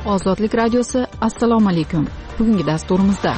Ozodlik radiosi, assalomu alaykum. Bugungi dasturimizda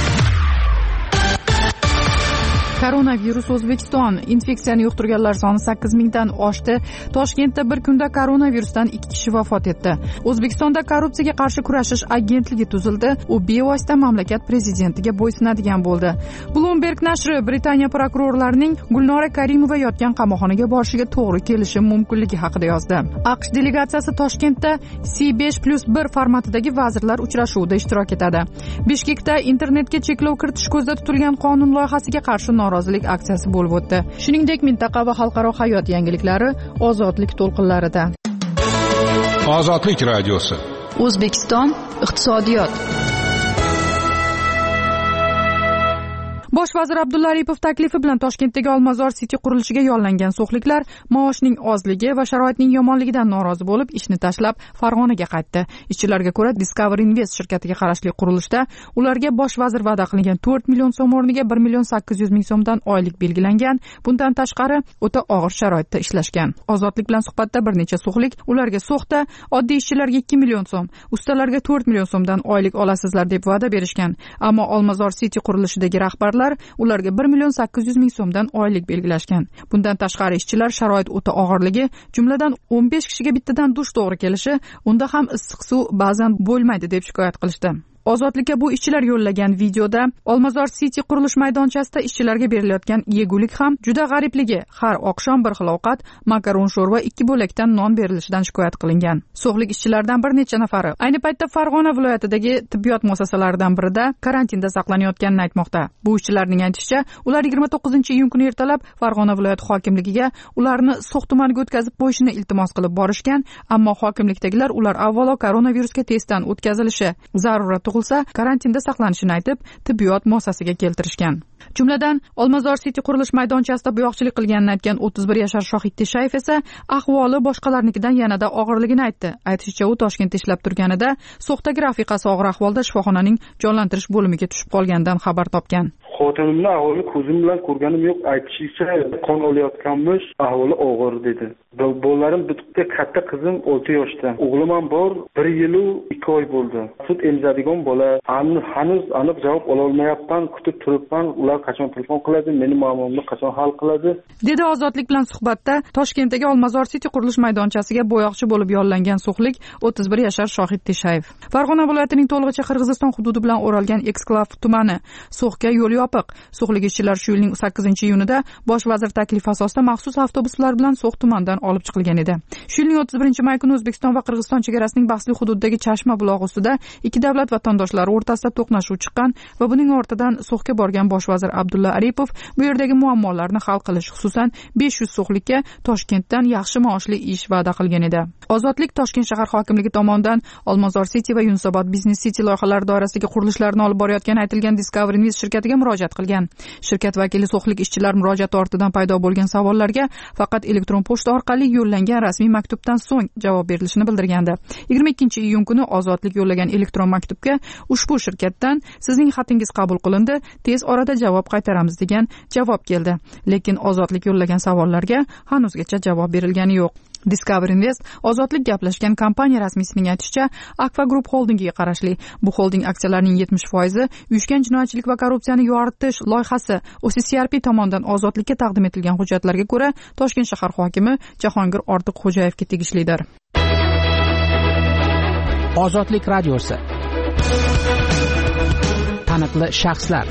koronavirus O'zbekiston. Infeksiyani yuqtirganlar soni 8 mingdan oshdi. Toshkentda bir kunda koronavirusdan 2 kishi vafot etdi. O'zbekistonda korrupsiyaga qarshi kurashish agentligi tuzildi. U bevosita mamlakat prezidentiga bo'ysunadigan bo'ldi. Bloomberg nashri Britaniya prokurorlarining Gulnora Karimova yotgan qamoqxonaga borishiga to'g'ri kelishi mumkinligi haqida yozdi. AQSh delegatsiyasi Toshkentda C5+1 formatidagi vazirlar uchrashuvida ishtirok etadi. Bishkekda internetga cheklov kiritish ko'zda tutilgan qonun loyihasiga qarshi norozilik aksiyasi bo'lib o'tdi. Shuningdek, mintaqa va xalqaro hayot yangiliklari Ozodlik to'lqinlarida. Ozodlik radiosi. O'zbekiston iqtisodiyot. Bosh vazir Abdulla Aripov taklifi bilan Toshkentdagi Olmazor City qurilishiga yo'llangan so'xliklar maoshning ozligi va sharoitning yomonligidan norozi bo'lib, ishni tashlab Farg'onaga qaytdi. Ishchilarga ko'ra, Discovery Invest shirkatiga qarashli qurilishda ularga bosh vazir va'da qilingan 4 million so'm o'rniga 1,8 million so'mdan oylik belgilangan. Bundan tashqari, o'ta og'ir sharoitda ishlashgan. Ozodlik bilan suhbatda bir necha so'xlik ularga so'xda oddiy ishchilarga 2 million so'm, ustalarga 4 million so'mdan oylik olasizlar deb va'da berishgan. Ammo Olmazor City qurilishidagi rahbarlar ularga 1,8 million so'mdan oylik belgilashgan. Bundan tashqari ishchilar sharoit o'ta og'irligi, jumladan 15 kishiga bittadan dush to'g'ri kelishi, unda ham issiq suv ba'zan bo'lmaydi deb shikoyat qilishdi. Ozodlikka bu ishchilar yo'llagan videoda Olmazor City qurilish maydonchasida ishchilarga berilayotgan yegulik ham juda g'aribligi, har oqshom bir xil ovqat, makaron sho'rva 2 bo'lakdan non berilishidan shikoyat qilingan. So'xlik ishchilardan bir necha nafari ayni paytda Farg'ona viloyatidagi tibbiyot muassasalaridan birida karantinda saqlanayotganini aytmoqda. Bu ishchilarning aytishicha, ular 29-iyun kuni ertalab Farg'ona viloyat hokimligiga ularni So'x tumaniga o'tkazib qo'yishni iltimos qilib borishgan, ammo hokimlikdagilar ular avvalo koronavirusga testdan o'tkazilishi zarurat tug'ilsa karantinda saqlanishini aytib, tibbiyot muassasasiga keltirishgan. Jumladan, Olmazor City qurilish maydonchasida buyoqchilik qilganini aytgan 31 yashar Shohid Teshayev esa ahvoli boshqalarnikidan yanada og'irligini aytdi. Aytishicha, u Toshkentda ishlab turganida So'xdagi rafiqasi og'ir ahvolda shifoxonaning jonlantirish bo'limiga tushib qolganidan xabar topgan. Xotinimni ahvoli ko'zim bilan ko'rganim yo'q. Aytishicha, qon olayotganmish, ahvoli og'ir dedi. Bolalarim bitta katta qizim 6 yoshda. O'g'lim ham bor, 1 yil u 2 oy bo'ldi. Sut emzadigan bola. Hanuz aniq javob ola olmayapman, kutib turibman. Ular qachon telefon qiladi, meni muammomni qachon hal qiladi? Dedi Ozodlik bilan suhbatda Toshkentdagi Olmazor City qurilish maydonchasiga bo'yoqchi bo'lib yo'llangan so'xlik 31 yashar Shohid Teshayev. Farg'ona viloyatining to'lig'icha Qirg'iziston hududi bilan o'ralgan Eksklav tumani. So'xga yo'l yopiq. So'xlik ishchilar shu yilning 8-iyunida bosh vazir taklifi asosida maxsus avtobuslar bilan So'x tumanidan olib chiqilgan edi. Shu yilning 31-may kuni O'zbekiston va Qirg'iziston chegarasining bahsli hududidagi Chashma bulog'i ustida ikki davlat vatandoshlari o'rtasida to'qnashuv chiqqan va buning ortidan So'xga borgan bosh vazir Abdulla Aripov bu yerdagi muammolarni hal qilish, xususan 500 so'xlikka Toshkentdan yaxshi maoshli ish va'da qilgan edi. Ozodlik Toshkent shahar hokimligi tomonidan Olmazor City va Yunusobod Business City loyihalari doirasidagi qurilishlarni olib borayotgani aytilgan Discovery Invest shirkatiga murojaat qilgan. Shirkat vakili so'xlik ishchilar murojaati ortidan paydo bo'lgan savollarga faqat elektron pochta orqali yo'llangan rasmiy maktubdan so'ng javob berilishini bildirgandi. 22-iyun kuni Ozodlik yo'llagan elektron maktubga ushbu shirkatdan sizning xatingiz qabul qilindi, tez orada javob qaytaramiz degan javob keldi. Lekin Ozodlik yo'llagan savollarga hanuzgacha javob berilgani yo'q. Discovery Invest Ozodlik gaplashgan kompaniya rasmiysining aytishicha, Akfa Group holdingiga qarashli. Bu holding aksiyalarining 70% uyushgan jinoyatchilik va korrupsiyani yoritish loyihasi OCCRP tomonidan Ozodlikka taqdim etilgan hujjatlarga ko'ra Toshkent shahar hokimi Jahongir Ortiqxo'jayevga tegishlidir. Ozodlik radiosi. Taniqli shaxslar.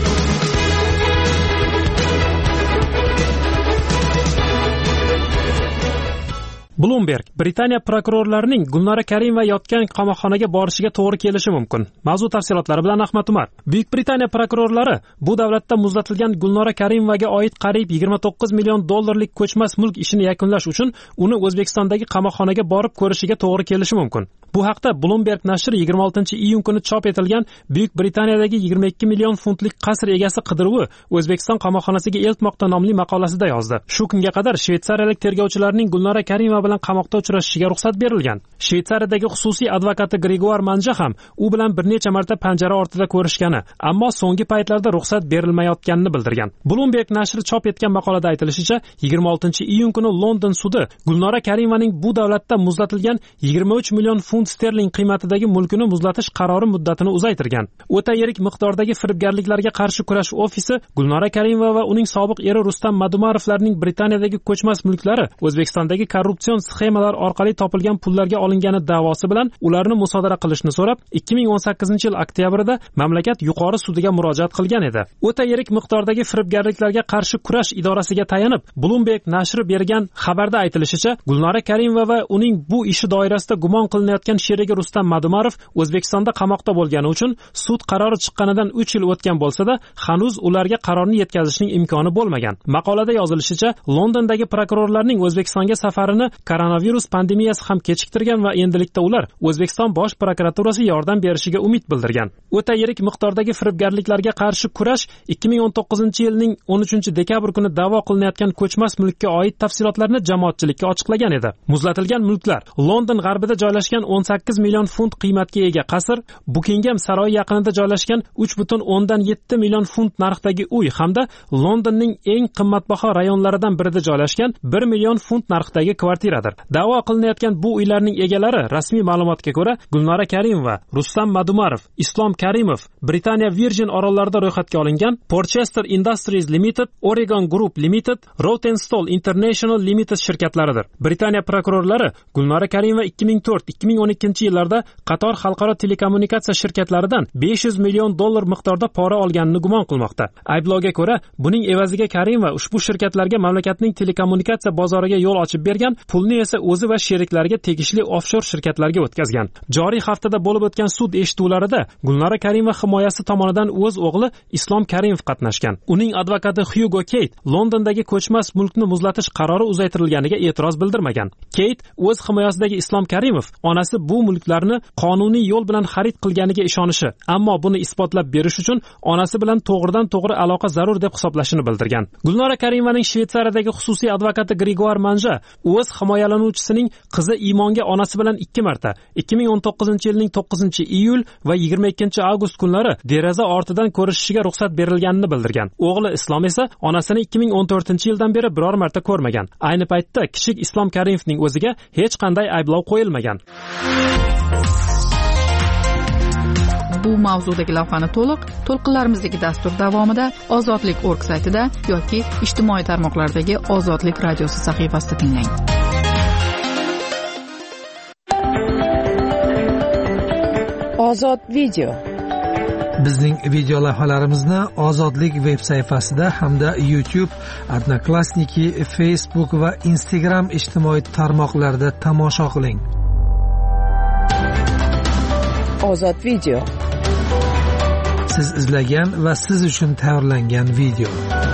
Bloomberg Britaniya prokurorlarining Gulnora Karimova yotgan qamoqxonaga borishiga to'g'ri kelishi mumkin. Mavzu tafsilotlari bilan Ahmad Umar. Buyuk Britaniya prokurorlari bu davlatda muzlatilgan Gulnora Karimovaga oid qariyb 29 million dollarlik ko'chmas mulk ishini yakunlash uchun uni O'zbekistondagi qamoqxonaga borib ko'rishiga to'g'ri kelishi mumkin. Bu haqda Bloomberg nashri 26-iyun kuni chop etilgan Buyuk Britaniyadagi 22 million funtlik qasr egasi qidiruvi O'zbekiston qamoqxonasiga eltmoqda nomli maqolasida yozdi. Shu kunga qadar shvetsariyalik tergovchilarning Gulnora Karimova bilan qamoqda uchrashishiga ruxsat berilgan. Shvetsariyadagi xususiy advokati Gregoar Manja ham u bilan bir necha marta panjara ortida ko'rishgani, ammo so'nggi paytlarda ruxsat berilmayotganini bildirgan. Bloomberg nashri chop etgan maqolada aytilishicha, 26-iyun kuni London sudi Gulnora Karimovaning bu davlatda muzlatilgan 23 million funt sterling qiymatidagi mulkini muzlatish qarori muddatini uzaytirgan. O'ta yirik miqdordagi firibgarliklarga qarshi kurash ofisi Gulnora Karimova va uning sobiq eri Rustam Madumarovlarning Britaniyadagi ko'chmas mulklari O'zbekistondagi korrupsion sxemalar orqali topilgan pullarga olingani da'vosi bilan ularni musodara qilishni so'rab 2018-yil oktyabrida mamlakat yuqori sudiga murojaat qilgan edi. O'ta yirik miqdordagi firibgarliklarga qarshi kurash idorasiga tayanib, Bloomberg nashri bergan xabarda aytilishicha, Gulnora Karimova va uning bu ishi doirasida gumon qilinayotgan sherigi Rustam Madumarov O'zbekistonda qamoqda bo'lgani uchun sud qarori chiqqanidan 3 yil o'tgan bo'lsa-da, hanuz ularga qarorni yetkazishning imkoni bo'lmagan. Maqolada yozilishicha, Londondagi prokurorlarning O'zbekistonga safarini koronavirus pandemiyasi ham kechiktirgan va endilikda ular O'zbekiston bosh prokuraturasi yordam berishiga umid bildirgan. O'ta yirik miqdordagi firibgarliklarga qarshi kurash 2019-yilning 13-dekabr kuni da'vo qilinayotgan ko'chmas mulkka oid tafsilotlarni jamoatchilikka ochiqlagan edi. Muzlatilgan mulklar London g'arbida joylashgan 18 million funt qiymatga ega qasr, Buckingham saroyi yaqinida joylashgan 3.7 million funt narxdagi uy hamda Londonning eng qimmatbaho rayonlaridan birida joylashgan 1 million funt narxdagi kvartiradir. Da'vo qilinayotgan bu uylarning egalari rasmiy ma'lumotga ko'ra Gulnora Karimova, Rustam Madumarov, Islom Karimov, Britaniya Virgin orollarida ro'yxatga olingan Porchester Industries Limited, Oregon Group Limited, Rawtenstall International Limited shirkatlaridir. Britaniya prokurorlari Gulnora Karimova 2004-2012-yillarda qator xalqaro telekommunikatsiya shirkatlaridan 500 million dollar miqdorda pora olganini gumon qilmoqda. Ayblovga ko'ra, buning evaziga Karimova ushbu shirkatlarga mamlakatning telekommunikatsiya bozoriga yo'l ochib bergan, pulni esa o'zi va sheriklariga tegishli offshor shirkatlarga o'tkazgan. Joriy haftada bo'lib o'tgan sud eshituvlarida Gulnora Karimova himoyasi tomonidan o'z o'g'li Islom Karimov qatnashgan. Uning advokati Hugo Kate Londondagi ko'chmas mulkni muzlatish qarori uzaytirilganiga e'tiroz bildirmagan. Kate o'z himoyasidagi Islom Karimov onasi bu mulklarni qonuniy yo'l bilan xarid qilganiga ishonishi, ammo buni isbotlab berish uchun onasi bilan to'g'ridan-to'g'ri aloqa zarur deb hisoblashini bildirgan. Gulnora Karimovaning Shvetsariyadagi xususiy advokati Gregoar Manja o'z himoyalanuvchisining qizi Imonga onasi bilan 2 marta 2019-yilning 9-iyul va 22-avgust kunlari deraza ortidan ko'rishishiga ruxsat berilganini bildirgan. O'g'li Islom esa onasini 2014-yildan beri biror marta ko'rmagan. Ayni paytda kichik Islom Karimovning o'ziga hech qanday ayblov qo'yilmagan. Bu mavzudagi lavhani to'lqinlarimizdagi dastur davomida ozodlik.org saytida yoki ijtimoiy tarmoqlardagi Ozodlik radiosi sahifasida tinglang. Ozod video. Bizning video lavhalarimizni Ozodlik veb sayfasida hamda YouTube, Odnoklassniki, Facebook va Instagram ijtimoiy tarmoqlarida tomosha qiling. Ozod video. Siz izlagan va siz uchun tayyorlangan video.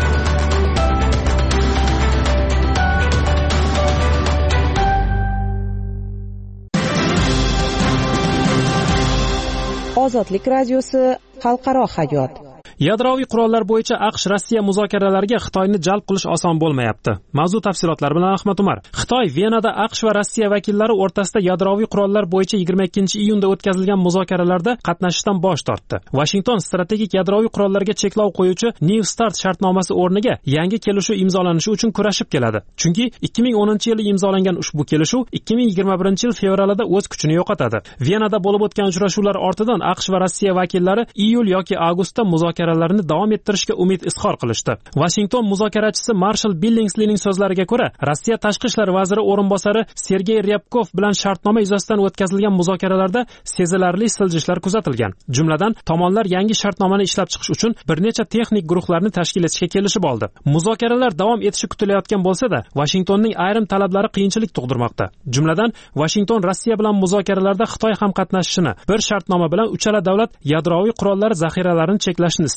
Ozodlik radiosi xalqaro hayot. Yadroviy qurollar bo'yicha AQSh-Rossiya muzokaralariga Xitoyni jalb qilish oson bo'lmayapti. Mavzu tafsilotlari bilan Ahmad Umar. Xitoy Venada AQSh va Rossiya vakillari o'rtasida yadroviy qurollar bo'yicha 22-iyunda o'tkazilgan muzokaralarda qatnashishdan bosh tortdi. Washington strategik yadroviy qurollarga cheklov qo'yuvchi New Start shartnomasi o'rniga yangi kelishuv imzolanishi uchun kurashib keladi. Chunki 2010-yili imzolangan ushbu kelishuv 2021-yil fevralida o'z kuchini yo'qotadi. Venada bo'lib o'tgan uchrashuvlar ortidan AQSh va Rossiya vakillari iyul yoki avgustda muzokaralarni davom ettirishga umid izhor qilishdi. Washington muzokarachisi Marshall Billingsleyning so'zlariga ko'ra, Rossiya tashqi ishlar vaziri o'rinbosari Sergey Ryabkov bilan shartnoma yuzasidan o'tkazilgan muzokaralarda sezilarli siljishlar kuzatilgan. Jumladan, tomonlar yangi shartnomani ishlab chiqish uchun bir necha texnik guruhlarni tashkil etishga kelishib oldi. Muzokaralar davom etishi kutilayotgan bo'lsa-da, Washingtonning ayrim talablari qiyinchilik tug'dirmoqda. Jumladan, Washington Rossiya bilan muzokaralarda Xitoy ham qatnashishini, bir shartnoma bilan uchala davlat yadroviy qurollar zaxiralarini cheklashni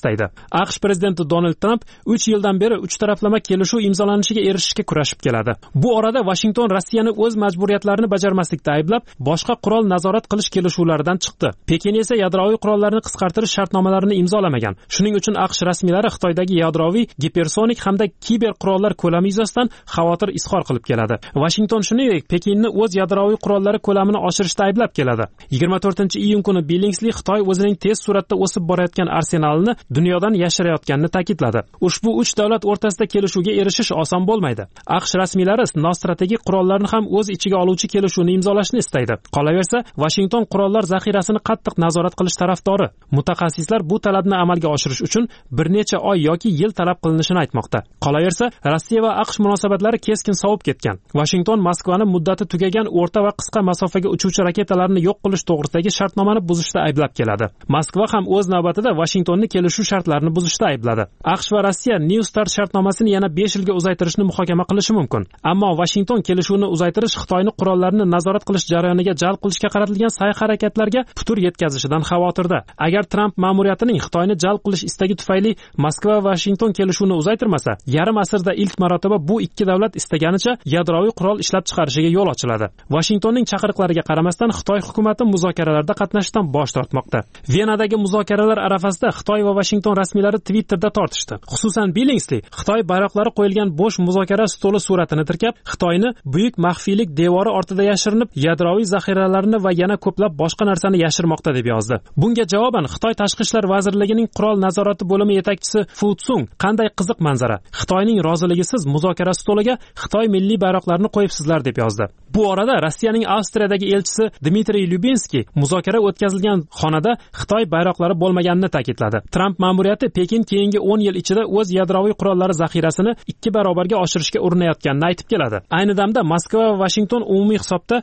istaydi. AQSh prezidenti Donald Tramp 3 yildan beri 3 taraflama kelishuv imzolanishiga erishishga kurashib keladi. Bu orada Washington Rossiyani o'z majburiyatlarini bajarmaslikda ayblab, boshqa qurol nazorat qilish kelishuvlaridan chiqdi. Pekin esa yadroviy qurollarni qisqartirish shartnomalarini imzolamagan. Shuning uchun AQSh rasmiylari Xitoydagi yadroviy, gipersonik hamda kiber qurollar ko'lami yuzasidan xavotir izhor qilib keladi. Washington shuningdek Pekinni o'z yadroviy qurollari ko'lamini oshirishda ayblab keladi. 24-iyun kuni Billingsley Xitoy o'zining tez suratda o'sib borayotgan arsenalini dunyodan yashirayotganini ta'kidladi. Ushbu 3 davlat o'rtasida kelishuvga erishish oson bo'lmaydi. AQSh rasmiylari strategik qurollarni ham o'z ichiga oluvchi kelishuvni imzolashni istaydi. Qolaversa, Washington qurollar zaxirasini qattiq nazorat qilish tarafdori. Mutaxassislar bu talabni amalga oshirish uchun bir necha oy yoki yil talab qilinishini aytmoqda. Qolaversa, Rossiya va AQSh munosabatlari keskin sovib ketgan. Washington Moskvani muddati tugagan o'rta va qisqa masofaga uchuvchi raketalarni yo'q qilish to'g'risidagi shartnomani buzishda ayblab keladi. Moskva ham o'z navbatida Washingtonni kelishuv shartlarini buzishda aybladi. AQSh va Rossiya New Start shartnomasini yana 5 yilga uzaytirishni muhokama qilishi mumkin. Ammo Washington kelishuvni uzaytirish Xitoyni qurollarni nazorat qilish jarayoniga jalb qilishga qaratilgan sa'y-harakatlarga putur yetkazishidan xavotirda. Agar Tramp ma'muriyatining Xitoyni jalb qilish istagi tufayli Moskva va Washington kelishuvini uzaytirmasa, yarim asrda ilk marotaba bu ikki davlat istaganicha yadroviy qurol ishlab chiqarishiga yo'l ochiladi. Washingtonning chaqiriqlariga qaramasdan Xitoy hukumati muzokaralarda qatnashishdan bosh tortmoqda. Venadagi muzokaralar arafasida Xitoy va Washington rasmiylari Twitterda tortishdi. Xususan Billingsley Xitoy bayroqlari qo'yilgan bo'sh muzokara stoli suratini tirkab, Xitoyni buyuk maxfiylik devori ortida yashirinib, yadroviy zaxiralarini va yana ko'plab boshqa narsani yashirmoqda deb yozdi. Bunga javoban Xitoy Tashqi ishlar vazirligining qurol nazorati bo'limi yetakchisi Fu Tsung qanday qiziq manzara. Xitoyning roziligisiz muzokara stoliga Xitoy milliy bayroqlarini qo'yibsizlar deb yozdi. Bu orada Rossiyaning Avstriyadagi elchisi Dmitriy Lyubinskiy muzokara o'tkazilgan xonada Xitoy bayroqlari bo'lmaganini ta'kidladi. Tramp ma'muriyati Pekin keyingi 10 yil ichida o'z yadroviy qurollari zaxirasini 2 barobarga oshirishga urinayotganini aytib keladi. Ayni damda Moskva va Washington umumiy hisobda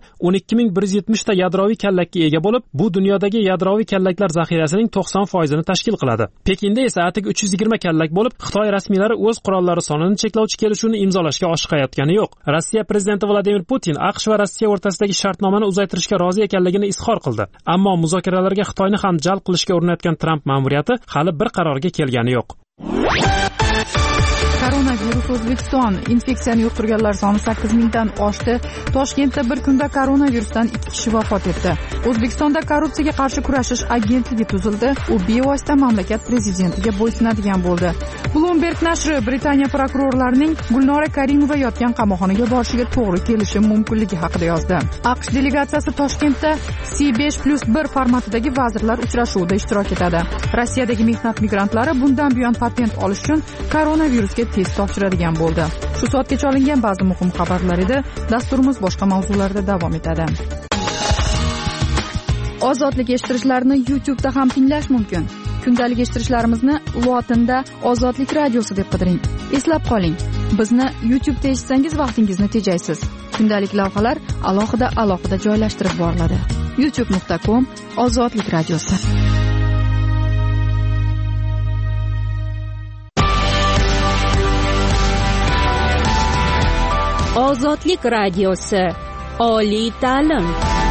12170 ta yadroviy kallakka ega bo'lib, bu dunyodagi yadroviy kallaklar zaxirasining 90% ni tashkil qiladi. Pekinda esa atik 320 kallak bo'lib, Xitoy rasmiylari o'z qurollari sonini cheklovchi kelishuvni imzolashga oshiqayotgani yo'q. Rossiya prezidenti Vladimir Putin AQSh va Rossiya o'rtasidagi shartnomani uzaytirishga rozi ekanligini izhor qildi. Ammo muzokaralarga Xitoyni ham jalb qilishga urinayotgan Tramp ma'muriyati hali bir qarorga kelgani yo'q. Koronavirus O'zbekiston. Infeksiyani yuqtirganlar soni 8000 dan oshdi. Toshkentda bir kunda koronavirusdan 2 kishi vafot etdi. O'zbekistonda korrupsiyaga qarshi kurashish agentligi tuzildi. U bevosita mamlakat prezidentiga bo'ysunadigan bo'ldi. Bloomberg nashri Britaniya prokurorlarining Gulnora Karimova yotgan qamoqxonaga borishiga to'g'ri kelishi mumkinligi haqida yozdi. AQSh delegatsiyasi Toshkentda C5+1 formatidagi vazirlar uchrashuvida ishtirok etadi. Rossiyadagi mehnat migrantlari bundan buyon patent olish uchun koronavirusga test topshiradigan bo'ldi. Shu soatgacha olingan ba'zi muhim xabarlar edi. Dasturimiz boshqa mavzularda davom etadi. Ozodlik eshittirishlarni YouTube'da ham tinglash mumkin. Kundalik eshittirishlarimizni lotinda Ozodlik radiosi deb qidiring. Eslab qoling, bizni YouTube'da eshitsangiz vaqtingizni tejaysiz. Kundalik lavhalar alohida joylashtirib boriladi. youtube.com Ozodlik radiosi. Ozodlik radiosi. Oliy ta'lim.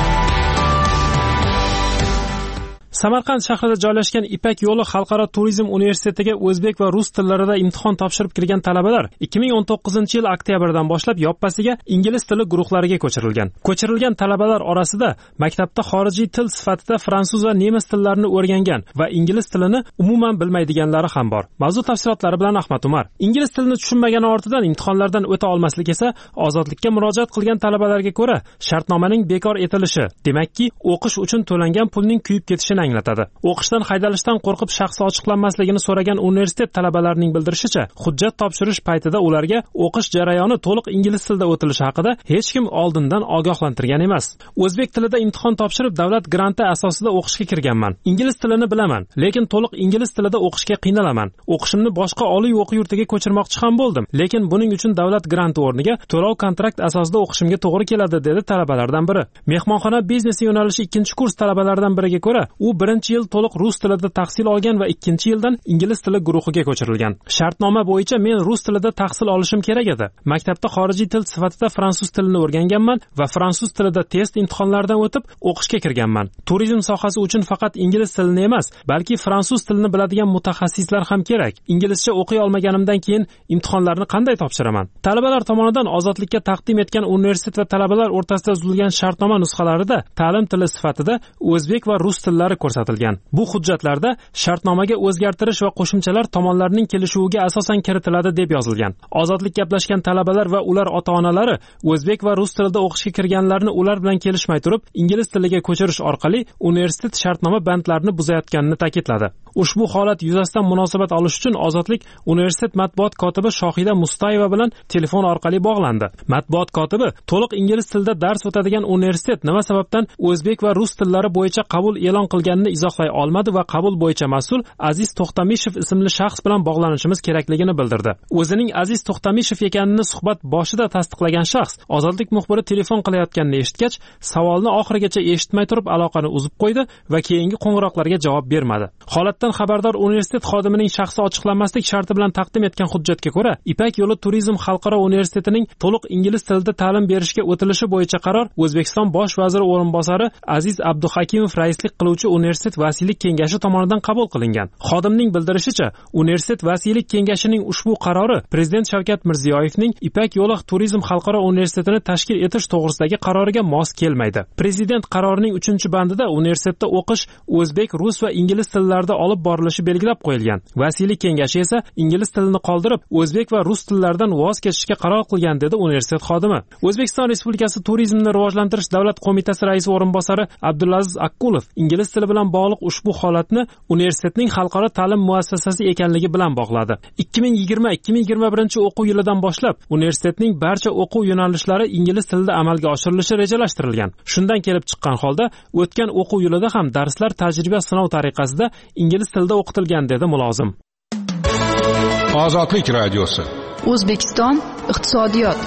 Samarqand shahrida joylashgan Ipak yo'li xalqaro turizm universitetiga o'zbek va rus tillarida imtihon topshirib kirgan talabalar 2019-yil oktyabrdan boshlab yoppasiga ingliz tili guruhlariga ko'chirilgan. Ko'chirilgan talabalar orasida maktabda xorijiy til sifatida fransuz va nemis tillarini o'rgangan va ingliz tilini umuman bilmaydiganlari ham bor. Mavzu tafsilotlari bilan Ahmad Umar. Ingliz tilini tushunmagani ortidan imtihonlardan o'ta olmaslik esa ozodlikka murojaat qilgan talabalarga ko'ra shartnomaning bekor etilishi, demakki, o'qish uchun to'langan pulning kuyib ketishini anglatadi. O'qishdan haydalishdan qo'rqib shaxsi ochiqlanmasligini so'ragan universitet talabalarining bildirishicha, hujjat topshirish paytida ularga o'qish jarayoni to'liq ingliz tilida o'tilishi haqida hech kim oldindan ogohlantirgan emas. O'zbek tilida imtihon topshirib davlat granti asosida o'qishga kirganman. Ingliz tilini bilaman, lekin to'liq ingliz tilida o'qishga qiynalaman. O'qishimni boshqa oliy o'quv yurtiga ko'chirmoqchi ham bo'ldim, lekin buning uchun davlat granti o'rniga to'lov kontrakt asosida o'qishimga to'g'ri keladi, dedi talabalardan biri. Mehmonxona biznesi yo'nalishi 2-kurs talabalaridan biriga ko'ra, u birinchi yil to'liq rus tilida tahsil olgan va ikkinchi yildan ingliz tili guruhiga ko'chirilgan. Shartnoma bo'yicha men rus tilida tahsil olishim kerak edi. Maktabda xorijiy til sifatida fransuz tilini o'rganganman va fransuz tilida test imtihonlaridan o'tib o'qishga kirganman. Turizm sohasi uchun faqat ingliz tilini emas, balki fransuz tilini biladigan mutaxassislar ham kerak. Inglizcha o'qiy olmaganimdan keyin imtihonlarni qanday topshiraman? Talabalar tomonidan ozodlikka taqdim etgan universitet va talabalar o'rtasida tuzilgan shartnoma nusxalarida ta'lim tili sifatida o'zbek va rus tillari ko'rsatilgan. Bu hujjatlarda shartnomaga o'zgartirish va qo'shimchalar tomonlarning kelishuviga asosan kiritiladi deb yozilgan. Ozodlik gaplashgan talabalar va ular ota-onalari o'zbek va rus tilida o'qishga kirganlarni ular bilan kelishmay turib ingliz tiliga ko'chirish orqali universitet shartnoma bandlarini buzayotganini ta'kidladi. Ushbu holat yuzasidan munosabat olish uchun Ozodlik universitet matbuot kotibi Shohida Mustayeva bilan telefon orqali bog'landi. Matbuot kotibi to'liq ingliz tilida dars o'tadigan universitet nima sababdan o'zbek va rus tillari bo'yicha qabul e'lon qilganini izohlay olmadi va qabul bo'yicha mas'ul Aziz To'xtamishev ismli shaxs bilan bog'lanishimiz kerakligini bildirdi. O'zining Aziz To'xtamishev ekanini suhbat boshida tasdiqlagan shaxs Ozodlik muxbiri telefon qilayotganini eshitgach, savolni oxirigacha eshitmay turib aloqani uzib qo'ydi va keyingi qo'ng'iroqlarga javob bermadi. Holatdan xabardor universitet xodimining shaxsi ochiqlanmaslik sharti bilan taqdim etgan hujjatga ko'ra, Ipak yo'li turizm xalqaro universitetining to'liq ingliz tilida ta'lim berishga o'tilishi bo'yicha qaror O'zbekiston bosh vaziri o'rinbosari Aziz Abduhakimov raislik qiluvchi universitet vasiylik kengashi tomonidan qabul qilingan. Xodimning bildirishicha, universitet vasiylik kengashining ushbu qarori Prezident Shavkat Mirziyoyevning Ipak yo'li turizm xalqaro universitetini tashkil etish to'g'risidagi qaroriga mos kelmaydi. Prezident qarorining 3-bandida universitetda o'qish o'zbek, rus va ingliz tillarida olib borilishi belgilab qo'yilgan. Vasiylik kengashi esa ingliz tilini qoldirib, o'zbek va rus tillaridan voz kechishga qaror qilgan, dedi universitet xodimi. O'zbekiston Respublikasi Turizmni rivojlantirish davlat qo'mitasi raisi o'rinbosari Abdulaziz Akkulov ingliz tili bilan bog'liq ushbu holatni universitetning xalqaro ta'lim muassasasi ekanligi bilan bog'ladi. 2020-2021 o'quv yilidan boshlab universitetning barcha o'quv yo'nalishlari ingliz tilida amalga oshirilishi rejalashtirilgan. Shundan kelib chiqqan holda o'tgan o'quv yilida ham darslar tajriba sinov tariqasida ingliz tilida o'qitilgan, dedi mulozim. Ozodlik radiosi. O'zbekiston iqtisodiyot.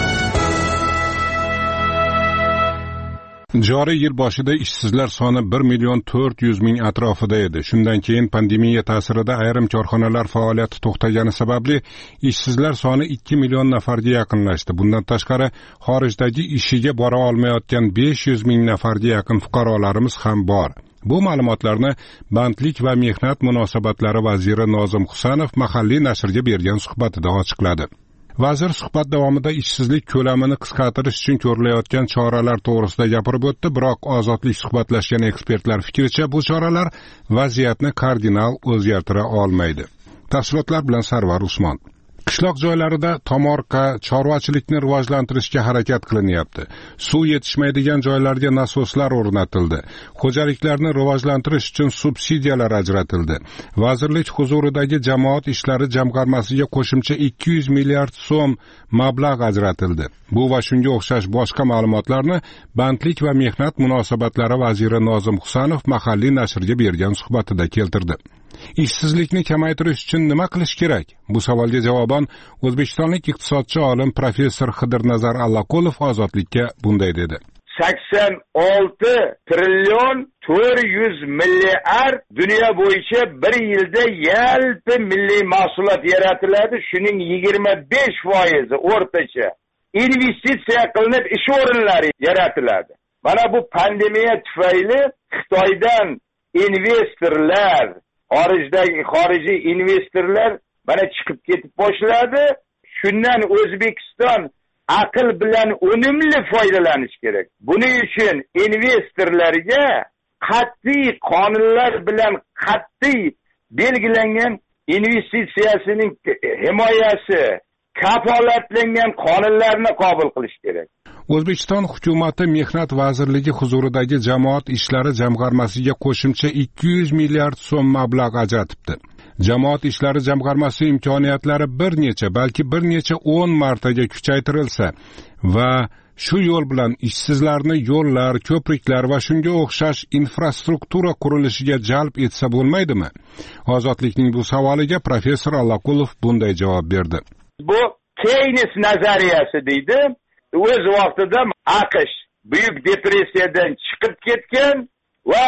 Joriy yil boshida ishsizlar soni 1,400,000 atrofida edi. Shundan keyin pandemiya ta'sirida ayrim korxonalar faoliyati to'xtagani sababli ishsizlar soni 2 million nafarga yaqinlashdi. Bundan tashqari xorijdagi ishiga bora olmayotgan 500,000 nafarga yaqin fuqarolarimiz ham bor. Bu ma'lumotlarni Bandlik va mehnat munosabatlari vaziri Nozim Husanov mahalliy nashrga bergan suhbatida ochiqladi. Vazir suhbat davomida ishsizlik ko'lamini qisqartirish uchun ko'rilayotgan choralar to'g'risida gapirib o'tdi, biroq Ozodlik suhbatlashgan ekspertlar fikricha bu choralar vaziyatni kardinal o'zgartira olmaydi. Tafsilotlar bilan Sarvar Usmon. Qishloq joylarida tomorqa, chorvachilikni rivojlantirishga harakat qilinyapti. Suv yetishmaydigan joylarga nasoslar o'rnatildi. Xo'jaliklarni rivojlantirish uchun subsidiyalar ajratildi. Vazirlik huzuridagi jamoat ishlari jamg'armasiga qo'shimcha 200 milliard so'm mablag' ajratildi. Bu va shunga o'xshash boshqa ma'lumotlarni Bandlik va mehnat munosabatlari vaziri Nozim Husanov mahalliy nashrga bergan suhbatida keltirdi. Ishsizlikni kamaytirish uchun nima qilish kerak? Bu savolga javoban o'zbekistonlik iqtisodchi olim professor Xidirnazar Allaqulov Ozodlikka bunday dedi. 86 trillion 400 milliard dunyo bo'yicha bir yilda yalpi milliy mahsulot yaratiladi. Shuning 25% o'rtacha investitsiya qilinib ish o'rinlari yaratiladi. Mana bu pandemiya tufayli Xitoydan investorlar, xorijiy investorlar mana chiqib ketib boshladi. Shundan O'zbekiston aql bilan unumli foydalanish kerak. Buning uchun investorlarga qat'iy qonunlar bilan qat'iy belgilangan investitsiyasining himoyasi, kafolatlangan qonunlarni qabul qilish kerak. O'zbekiston hukumati Mehnat vazirligi huzuridagi jamoat ishlari jamg'armasiga qo'shimcha 200 milliard so'm mablag' ajratibdi. Jamoat ishlari jamg'armasi imkoniyatlari balki bir necha 10 martaga kuchaytirilsa va shu yo'l bilan ishsizlarni yo'llar, ko'priklar va shunga o'xshash infrastruktura qurilishiga jalb etsa bo'lmaydimi? Ozodlikning bu savoliga professor Allaqulov bunday javob berdi. Bu Keynes nazariyasi deydi. O'z vaqtida AQSh Buyuk depressiyadan chiqib ketgan va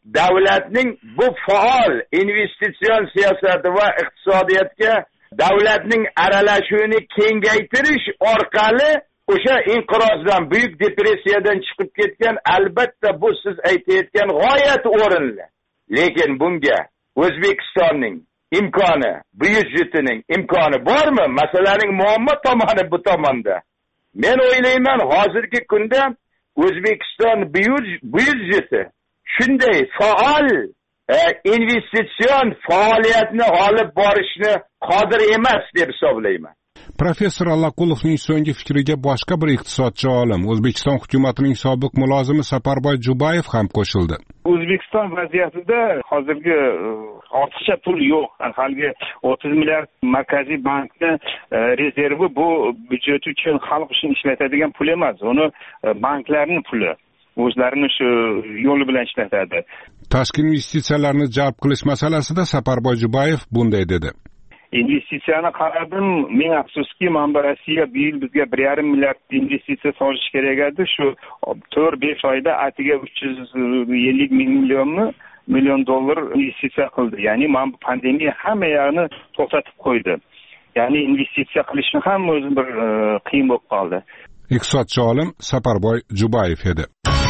davlatning bu faol investitsion siyosati va iqtisodiyotga davlatning aralashuvini kengaytirish orqali o'sha inqirozdan, buyuk depressiyadan chiqib ketgan, albatta bu siz aytayotgan g'oyat o'rinli. Lekin bunga O'zbekistonning imkoni, byudjetining imkoni bormi? Masalaning muammo tomoni bu tomonda. Men o'ylayman, hozirgi kunda O'zbekiston byudjeti shunday faol investitsion faoliyatni olib borishni qodir emas deb hisoblayman. Professor Allaqulovning so'nggi fikriga boshqa bir iqtisodchi olim, O'zbekiston hukumatining sobiq mulozimi Saparboy Jubayev ham qo'shildi. O'zbekiston vaziyatida hozirgi ortiqcha pul yo'q. Haligi 30 milliard Markaziy bankni rezervi bu byudjet uchun, xalq uchun ishlatadigan pul emas. Uni banklarning puli. O'zlarini shu yo'li bilan ishlatadi. Tashqi investitsiyalarni jalb qilish masalasida Saparboy Jubayev bunday dedi. Investitsiyani qaradim, men afsuski, mana Rossiya bu yil bizga 1,5 milliard investitsiya solish kerak edi. Shu 4-5 oyda atiga 350 million dollar investitsiya qildi. Ya'ni mana bu pandemiya hamma yoqni to'xtatib qo'ydi. Ya'ni investitsiya qilishni ham o'zi bir qiyin bo'lib qoldi. Iqtisodchi olim Saparboy Jubayev edi.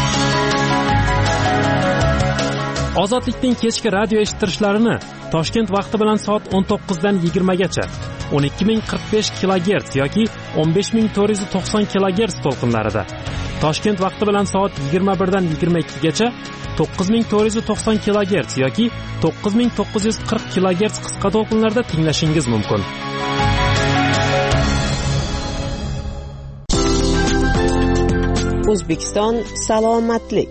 Ozodlikning kechki radio eshittirishlarini Toshkent vaqti bilan soat 19 dan 20 gacha 12045 kHz yoki 15490 kHz to'lqinlarida, Toshkent vaqti bilan soat 21 dan 22 gacha 9490 kHz yoki 9940 kHz qisqa to'lqinlarda tinglashingiz mumkin. O'zbekiston salomatlik.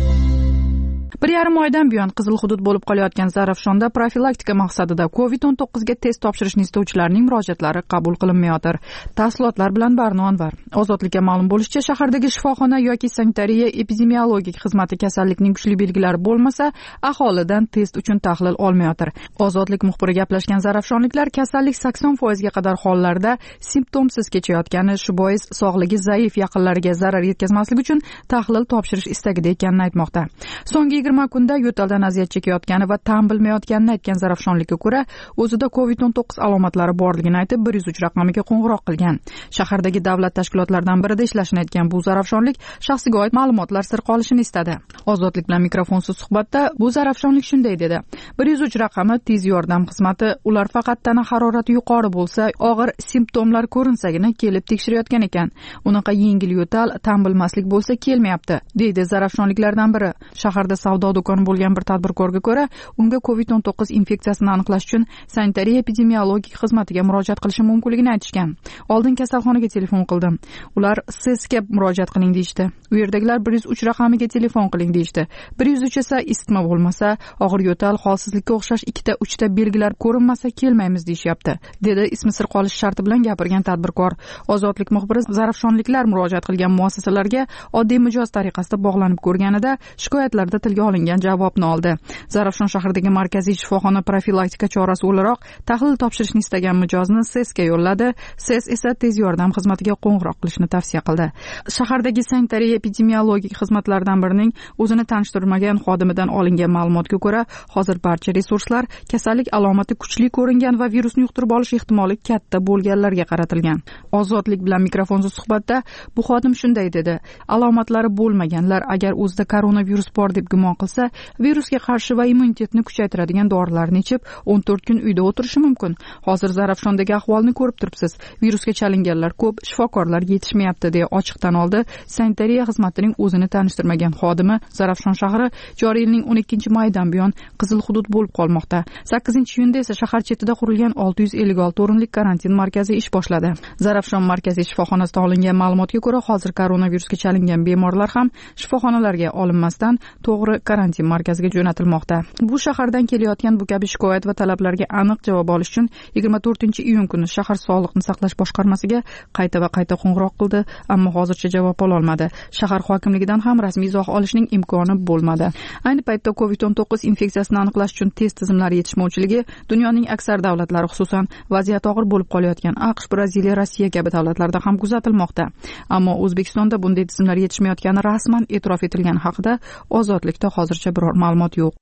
1,5 oydan buyon qizil hudud bo'lib qolayotgan Zarafshonda profilaktika maqsadida COVID-19 ga test topshirishni istovchilarning murojaatlari qabul qilinmayotir. Tafsilotlar bilan Barno Anvar. Ozodlikka ma'lum bo'lishicha, shahardagi shifoxona yoki sanitariya epidemiologik xizmati kasallikning kuchli belgilari bo'lmasa, aholidan test uchun tahlil olmayotir. Ozodlik muxbiri gaplashgan zarafshonliklar kasallik 80% ga qadar hollarda simptomsiz kechayotgani, shu bois sog'ligi zaif yaqinlariga zarar yetkazmaslik uchun tahlil topshirish istagida ekanini aytmoqda. So'nggi 20 kunda yo'taldan aziyat chekayotgani va tan bilmayotganini aytgan zarafshonlikka ko'ra, o'zida COVID-19 alomatlari borligini aytib 103 raqamiga qo'ng'iroq qilgan. Shahardagi davlat tashkilotlaridan birida ishlashini aytgan bu zarafshonlik shaxsiga oid ma'lumotlar sir qolishini istadi. Ozodlik bilan mikrofonsiz suhbatda bu zarafshonlik shunday dedi: 103 raqami tez yordam xizmati, ular faqat tana harorati yuqori bo'lsa, og'ir simptomlar ko'rinsagina kelib tekshirayotgan ekan. Unaqa yengil yo'tal, tan bilmaslik bo'lsa kelmayapti, deydi zarafshonliklardan biri. Shaharda savdo do'koni bo'lgan bir tadbirkorga ko'ra, unga COVID-19 infeksiyasini aniqlash uchun sanitariya epidemiologik xizmatiga murojaat qilishi mumkinligini aytishgan. Oldin kasalxonaga telefon qildim. Ular SESga murojaat qiling deyishdi. U yerdagilar 103 raqamiga telefon qiling deyishdi. 103 esa isitma bo'lmasa, og'ir yo'tal, holsizlikka o'xshash 2-3 ta belgilar ko'rinmasa kelmaymiz deyishyapti, dedi ismi sir qolish sharti bilan gapirgan tadbirkor. Ozodlik muxbiri zarafshonliklar murojaat qilgan muassasalarga oddiy mijoz tariqasida bog'lanib ko'rganida shikoyatlarda tilga olingan javobni oldi. Zarafshon shahridagi markaziy shifoxona profilaktika chorasi o'laroq tahlil topshirishni istagan mijozni SESga yo'lladi. SES esa tez yordam xizmatiga qo'ng'iroq qilishni tavsiya qildi. Shahardagi sanitariya epidemiologik xizmatlardan birining o'zini tanishtirmagan xodimidan olingan ma'lumotga ko'ra, hozir barcha resurslar kasallik alomati kuchli ko'ringan va virusni yuqtirib olish ehtimoli katta bo'lganlarga qaratilgan. Ozodlik bilan mikrofonsiz suhbatda bu xodim shunday dedi: alomatlari bo'lmaganlar agar o'zida koronavirus bor deb gumon qilsa, virusga qarshi va immunitetni kuchaytiradigan dorilarni ichib 14 kun uyda o'tirishi mumkin. Hozir Zarafshondagi ahvolni ko'rib turibsiz. Virusga chalinganlar ko'p, shifokorlar yetishmayapti, deya ochiqdan oldi sanitariya xizmatining o'zini tanishtirmagan xodimi. Zarafshon shahri joriy yilning 12-maydan buyon qizil hudud bo'lib qolmoqda. 8-iyunda esa shahar chetida qurilgan 656 o'rinlik karantin markazi ish boshladi. Zarafshon markaziy shifoxonasida olingan ma'lumotga ko'ra, hozir koronavirusga chalingan bemorlar ham shifoxonalarga olinmasdan to'g'ri karantin markaziga jo'natilmoqda. Bu shahardan kelayotgan bu kabi shikoyat va talablarga aniq javob olish uchun 24-iyun kuni shahar sog'liqni saqlash boshqarmasiga qayta qo'ng'iroq qildi, ammo hozircha javob ola olmadi. Shahar hokimligidan ham rasmiy izoh olishning imkoni bo'lmadi. Ayni paytda COVID-19 infeksiyasini aniqlash uchun test tizimlari yetishmovchiligi dunyoning aksar davlatlari, xususan vaziyat og'ir bo'lib qolayotgan AQSh, Braziliya, Rossiya kabi davlatlarda ham kuzatilmoqda. Ammo O'zbekistonda bunday tizimlar yetishmayotgani rasman e'tirof etilgani haqida Ozodlikda hozircha biror ma'lumot yo'q.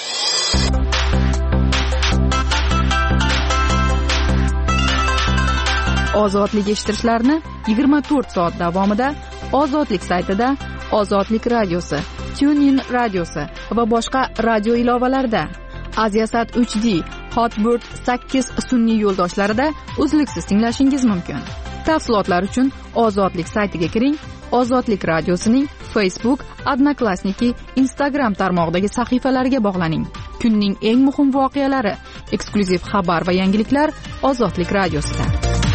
Ozodlik eshittirishlarni 24 soat davomida Ozodlik saytida, Ozodlik radiosi, TuneIn radiosi va boshqa radio ilovalarida, Aziasat HD, Hotbird 8 sun'iy yo'ldoshlarida uzluksiz tinglashingiz mumkin. Tafsilotlar uchun Ozodlik saytiga kiring. Ozodlik radiosining Facebook, Odnoklassniki, Instagram tarmog'idagi sahifalariga bog'laning. Kunning eng muhim voqealari, eksklyuziv xabar va yangiliklar Ozodlik radiosida.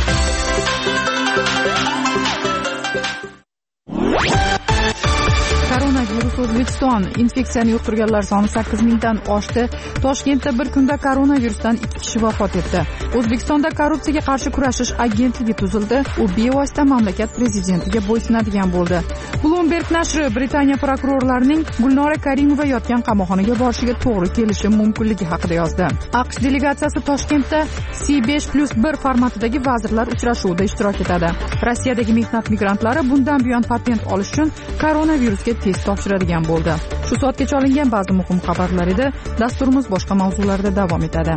Koronavirus O'zbekiston. Infeksiyani yuqtirganlar soni 8000 dan oshdi. Toshkentda bir kunda koronavirusdan 2 kishi vafot etdi. O'zbekistonda korrupsiyaga qarshi kurashish agentligi tuzildi. U bevosita mamlakat prezidentiga bo'ysunadigan bo'ldi. Bloomberg nashri Britaniya prokurorlarining Gulnora Karimova yotgan qamoqxonaga borishiga to'g'ri kelishi mumkinligi haqida yozdi. AQSh delegatsiyasi Toshkentda C5+1 formatidagi vazirlar uchrashuvida ishtirok etadi. Rossiyadagi mehnat migrantlari bundan buyon patent olish uchun koronavirusga test topshiradigan bo'ldi. Shu soatgacha olingan ba'zi muhim xabarlar edi. Dasturimiz boshqa mavzularda davom etadi.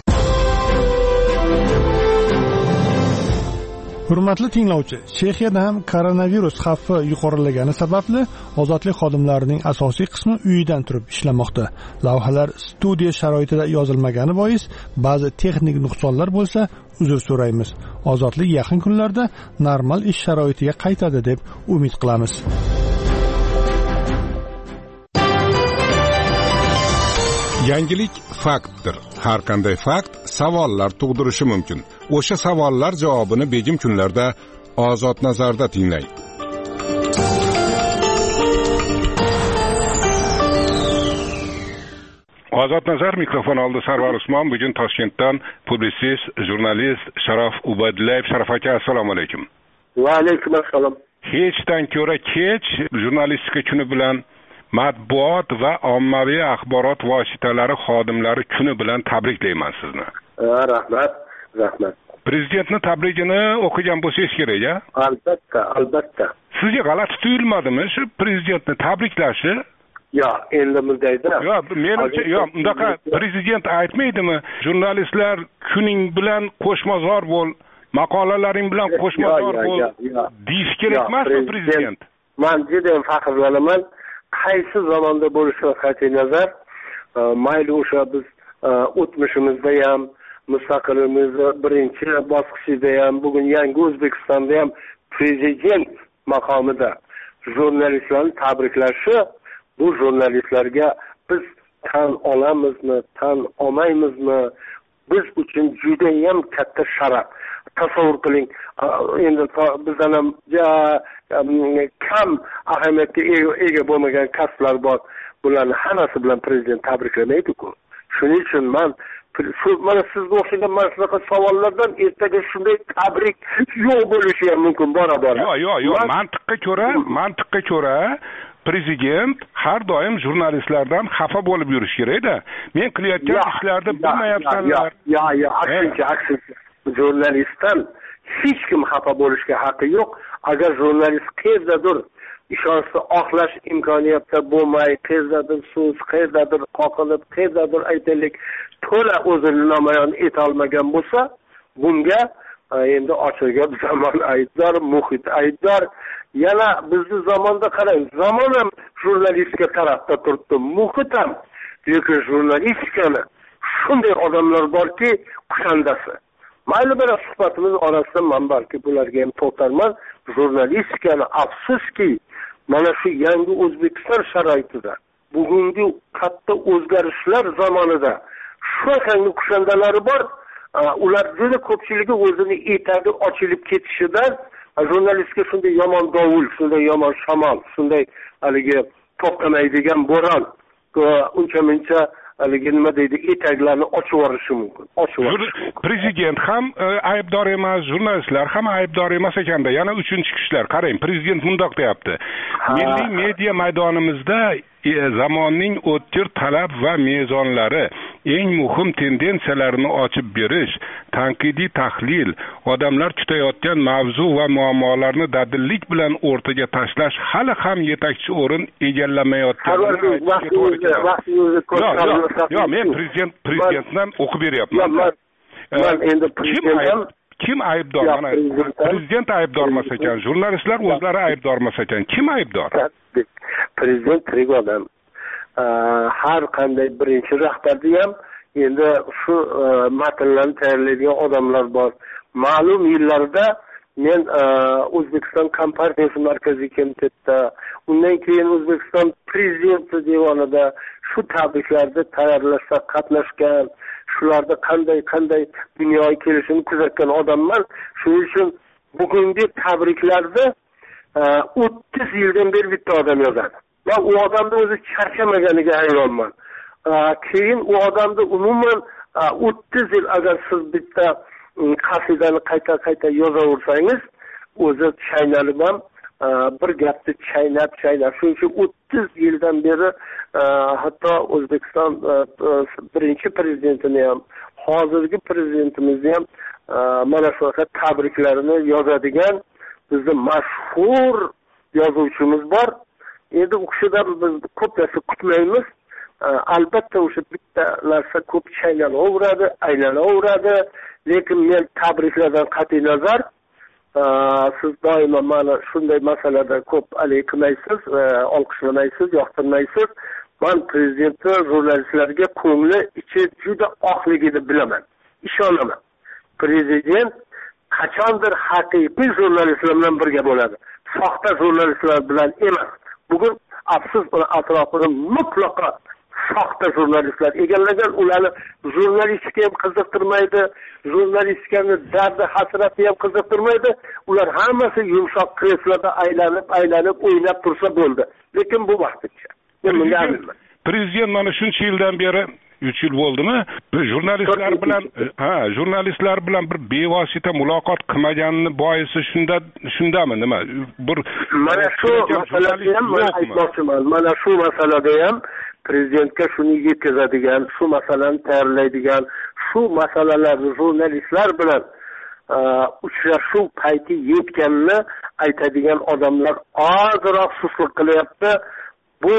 Hurmatli tinglovchi, Chexiyada ham koronavirus xavfi yuqorilagani sababli ozodlik xodimlarining asosiy qismi uyidan turib ishlamoqda. Lavhalar studiya sharoitida yozilmagani bois ba'zi texnik nuqsonlar bo'lsa, uzr so'raymiz. Ozodlik yaqin kunlarda normal ish sharoitiga qaytadi deb umid qilamiz. Yangilik faktdir. Har qanday fakt savollar tug'dirishi mumkin. O'sha savollar javobini begim kunlarda Ozod nazarda tinglang. Ozod nazar mikrofon oldi Sarvar Usmon. Bugun Toshkentdan publisist, jurnalist Sharof Ubaydullayev. Sharof aka, assalomu alaykum. Va alaykum assalom. Hechdan ko'ra kech jurnalistika kuni bilan matbuot va ommaviy axborot vositalari xodimlari kuni bilan tabriklayman sizni. Rahmat. Prezidentning tabrigini o'qigan bo'lsangiz kerak-a? Albatta. Sizga g'alati tuyulmadimi shu prezidentni tabriklashi? Yo'q, endi bundayda. Yo'q, menimcha, yo'q, undaqa prezident aytmaydimi? Jurnalistlar kuning bilan qo'shmazor bo'l, maqolalaring bilan qo'shmazor bo'l deyish kerak emasmi prezident? Men juda faxrlanaman. Qaysi zamonda bo'lishidan qat'iy nazar, mayli o'sha biz o'tmishimizda ham, mustaqilligimizning birinchi bosqichida ham, bugun yangi O'zbekistonda ham prezident maqomida jurnalistlarni tabriklashi, bu jurnalistlarga biz tan olamizmi, tan olmaymizmi, biz uchun juda ham katta sharaf. Tasavvur qiling, endi bizdan ham kam ahamiyatga ega bo'lmagan kasblar bor. Bularni hammasi bilan prezident tabriklamaydi-ku. Shuning uchun mana sizga o'xshagan mana shunaqa savollardan ertaga shunday tabrik yo'q bo'lishi ham mumkin bora-bora. Yo'q, mantiqqa ko'ra prezident har doim jurnalistlardan xafa bo'lib yurish kerak-da. Men qilayotgan ishlarni bilmayapsanlar. Aksincha. Jurnalistdan hech kim xafa bo'lishga haqqi yo'q. Agar jurnalist qayerdadir ishonchni oqlash imkoniyatida bo'lmay, qayerdadir so'z, qayerdadir qoqilib, qayerdadir aytaylik to'la o'zini namoyon eta olmagan bo'lsa, bunga endi ochig'i zamon aybdor, muhit aybdor. Yana bizning zamonda qarang, zamon ham jurnalistika tarafda turibdi, muhit ham. Lekin jurnalistikani shunday odamlar borki, kushandasi. Mayli bir suhbatimiz orasida men balki bularga ham to'xtalman. Jurnalistikani afsuski mana shu yangi O'zbekiston sharoitida, bugungi katta o'zgarishlar zamonida shunaqangi kushandalari bor. Ular juda ko'pchiligi o'zini etagi ochilib ketishidan jurnalistga shunday yomon dovul, shunday yomon shamol, shunday haligi to'xtamaydigan bo'ron, uncha-muncha haligi nima deydi, etaklarni ochib yuborishi mumkin. Prezident ham aybdor emas, jurnalistlar ham aybdor emas ekanda. Yana uchinchi kishilar, qarang, prezident mundoq deyapti. Milliy media maydonimizda zamonning o'tkir talab va mezonlari, eng muhim tendensiyalarini ochib berish, tanqidiy tahlil, odamlar kutayotgan mavzu va muammolarni dadillik bilan o'rtaga tashlash hali ham yetakchi o'rin egallamayotganini yo'q, men prezidentdan o'qib beryapman. Men endi kim aybdor? Mana prezident aybdor emas ekan, jurnalistlar o'zlari aybdor emas ekan. Kim aybdor? Prezident tirik odam. Har qanday birinchi rahbarda ham endi shu matnlarni tayyorlaydigan odamlar bor. Ma'lum yillarda men O'zbekiston Kompartiyasi markaziy komitetida, undan keyin O'zbekiston prezidenti devonida shu tabriklarda tayyorlashda qatnashgan, shularda qanday dunyoga kelishini kuzatgan odamman. Shuning uchun bugungi tabriklarda 30 yildan beri bitta odam yozadi. Va u odamning o'zi charchamaganiga hayronman. Keyin u odamni umuman 30 yil agar siz bitta qasidani qayta yozaversangiz, o'zi chaynalib ham bir gapni chaynab shuning uchun 30 yildan beri hatto O'zbekiston birinchi prezidentini ham, hozirgi prezidentimizni ham mana shunaqa tabriklarini yozadigan bizning mashhur yozuvchimiz bor. Endi u kishidan biz ko'p narsa kutmaymiz. Albatta o'sha bitta narsa ko'p chaynalaveradi, aylanaveradi. Lekin men tabriklardan qat'iy nazar, siz doimo mana shunday masalada ko'p qilmaysiz, olqishlamaysiz, yoqtirmaysiz. Men prezidentni jurnalistlarga ko'ngli ichi juda oqligini bilaman, ishonaman. Prezident qachondir haqiqiy jurnalistlar bilan birga bo'ladi, soxta jurnalistlar bilan emas. Bugun afsus uni atrofini mutlaqo soxta jurnalistlar egallagan. Ularni jurnalistika ham qiziqtirmaydi, jurnalistikani dardi hasrati ham qiziqtirmaydi. Ular hammasi yumshoq kresloda aylanib o'ynab tursa bo'ldi. Lekin bu vaqtgacha. Prezident mana shuncha yildan beri 3 yil bo'ldimi? Jurnalistlar bilan bir bevosita muloqot qilmaganini boisi shundami nima? Mana shu masalada ham aytmoqchiman. Mana shu masalada ham prezidentga shuni yetkazadigan, shu masalani tayyorlaydigan, shu masalalarni jurnalistlar bilan uchrashuv payti yetganini aytadigan odamlar ozroq suslik qilyapti. Bu